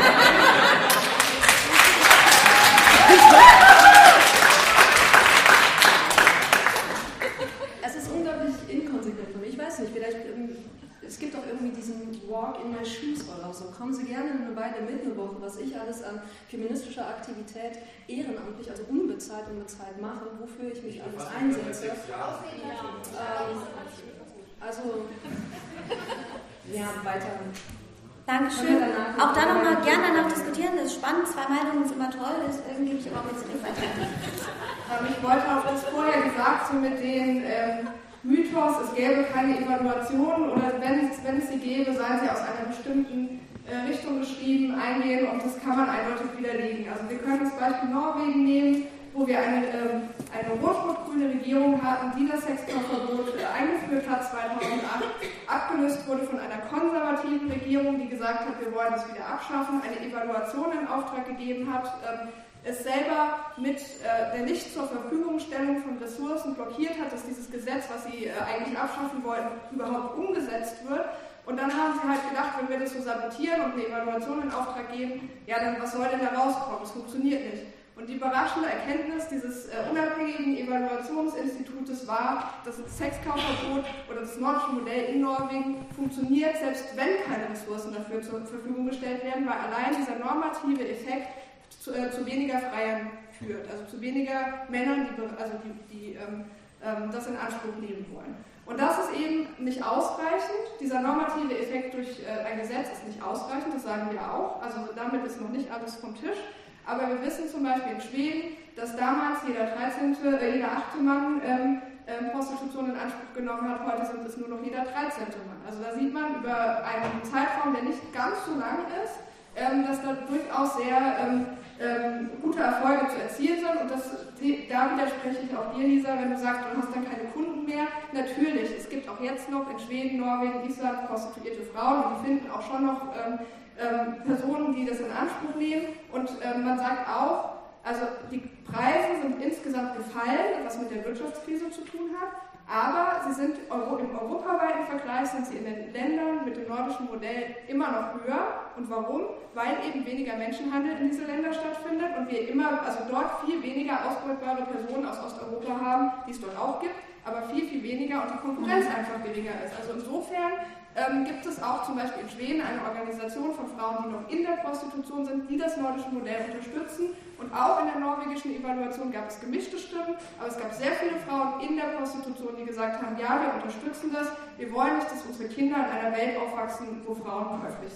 Es ist unglaublich inkonsequent für mich. Ich weiß nicht, vielleicht, es gibt auch irgendwie diesen Walk in my shoes oder so. Kommen Sie gerne eine Weile mit, eine Woche, was ich alles an feministischer Aktivität ehrenamtlich, also unbezahlt und bezahlt mache, wofür ich mich alles einsetze. Ähm, also, ja, weiter. Dankeschön. Auch da nochmal gerne danach diskutieren. Das ist spannend. Zwei Meinungen ist immer toll. Deswegen gebe ich aber auch jetzt nicht weiter. Ich wollte auf das vorher gesagt, so mit dem ähm, Mythos, es gäbe keine Evaluation oder wenn es, wenn es sie gäbe, seien sie aus einer bestimmten äh, Richtung geschrieben, eingehen und das kann man eindeutig widerlegen. Also wir können das Beispiel Norwegen nehmen, wo wir eine, ähm, eine rot-rot-grüne Regierung hatten, die das Sexkaufverbot äh, eingeführt hat zweitausendacht, abgelöst wurde von einer konservativen Regierung, die gesagt hat, wir wollen es wieder abschaffen, eine Evaluation in Auftrag gegeben hat, ähm, es selber mit äh, der nicht zur Verfügungstellung von Ressourcen blockiert hat, dass dieses Gesetz, was sie äh, eigentlich abschaffen wollten, überhaupt umgesetzt wird. Und dann haben sie halt gedacht, wenn wir das so sabotieren und eine Evaluation in Auftrag geben, ja, dann was soll denn da rauskommen? Das funktioniert nicht. Und die überraschende Erkenntnis dieses äh, unabhängigen Evaluationsinstitutes war, dass das Sexkaufverbot oder das nordische Modell in Norwegen funktioniert, selbst wenn keine Ressourcen dafür zur Verfügung gestellt werden, weil allein dieser normative Effekt zu, äh, zu weniger Freiern führt, also zu weniger Männern, die, also die, die ähm, ähm, das in Anspruch nehmen wollen. Und das ist eben nicht ausreichend. Dieser normative Effekt durch ein Gesetz ist nicht ausreichend, das sagen wir auch. Also damit ist noch nicht alles vom Tisch. Aber wir wissen zum Beispiel in Schweden, dass damals jeder dreizehnte, äh, jeder achte Mann ähm, ähm, Prostitution in Anspruch genommen hat. Heute sind es nur noch jeder dreizehnte Mann. Also da sieht man über einen Zeitraum, der nicht ganz so lang ist, ähm, dass da durchaus sehr ähm, ähm, gute Erfolge zu erzielen sind. Und das, die, da widerspreche ich auch dir, Lisa, wenn du sagst, du hast dann keine Kunden mehr. Natürlich, es gibt auch jetzt noch in Schweden, Norwegen, Island prostituierte Frauen und die finden auch schon noch ähm, ähm, Personen, die das in Anspruch nehmen. Und ähm, man sagt auch, also die Preise sind insgesamt gefallen, was mit der Wirtschaftskrise zu tun hat, aber sie sind Euro, im europaweiten Vergleich sind sie in den Ländern mit dem nordischen Modell immer noch höher. Und warum? Weil eben weniger Menschenhandel in diese Länder stattfindet und wir immer, also dort viel weniger ausbeutbare Personen aus Osteuropa haben, die es dort auch gibt, aber viel, viel weniger und die Konkurrenz einfach geringer ist. Also insofern ähm, gibt es auch zum Beispiel in Schweden eine Organisation von Frauen, die noch in der Prostitution sind, die das nordische Modell unterstützen. Und auch in der norwegischen Evaluation gab es gemischte Stimmen, aber es gab sehr viele Frauen in der Prostitution, die gesagt haben, ja, wir unterstützen das, wir wollen nicht, dass unsere Kinder in einer Welt aufwachsen, wo Frauen käuflich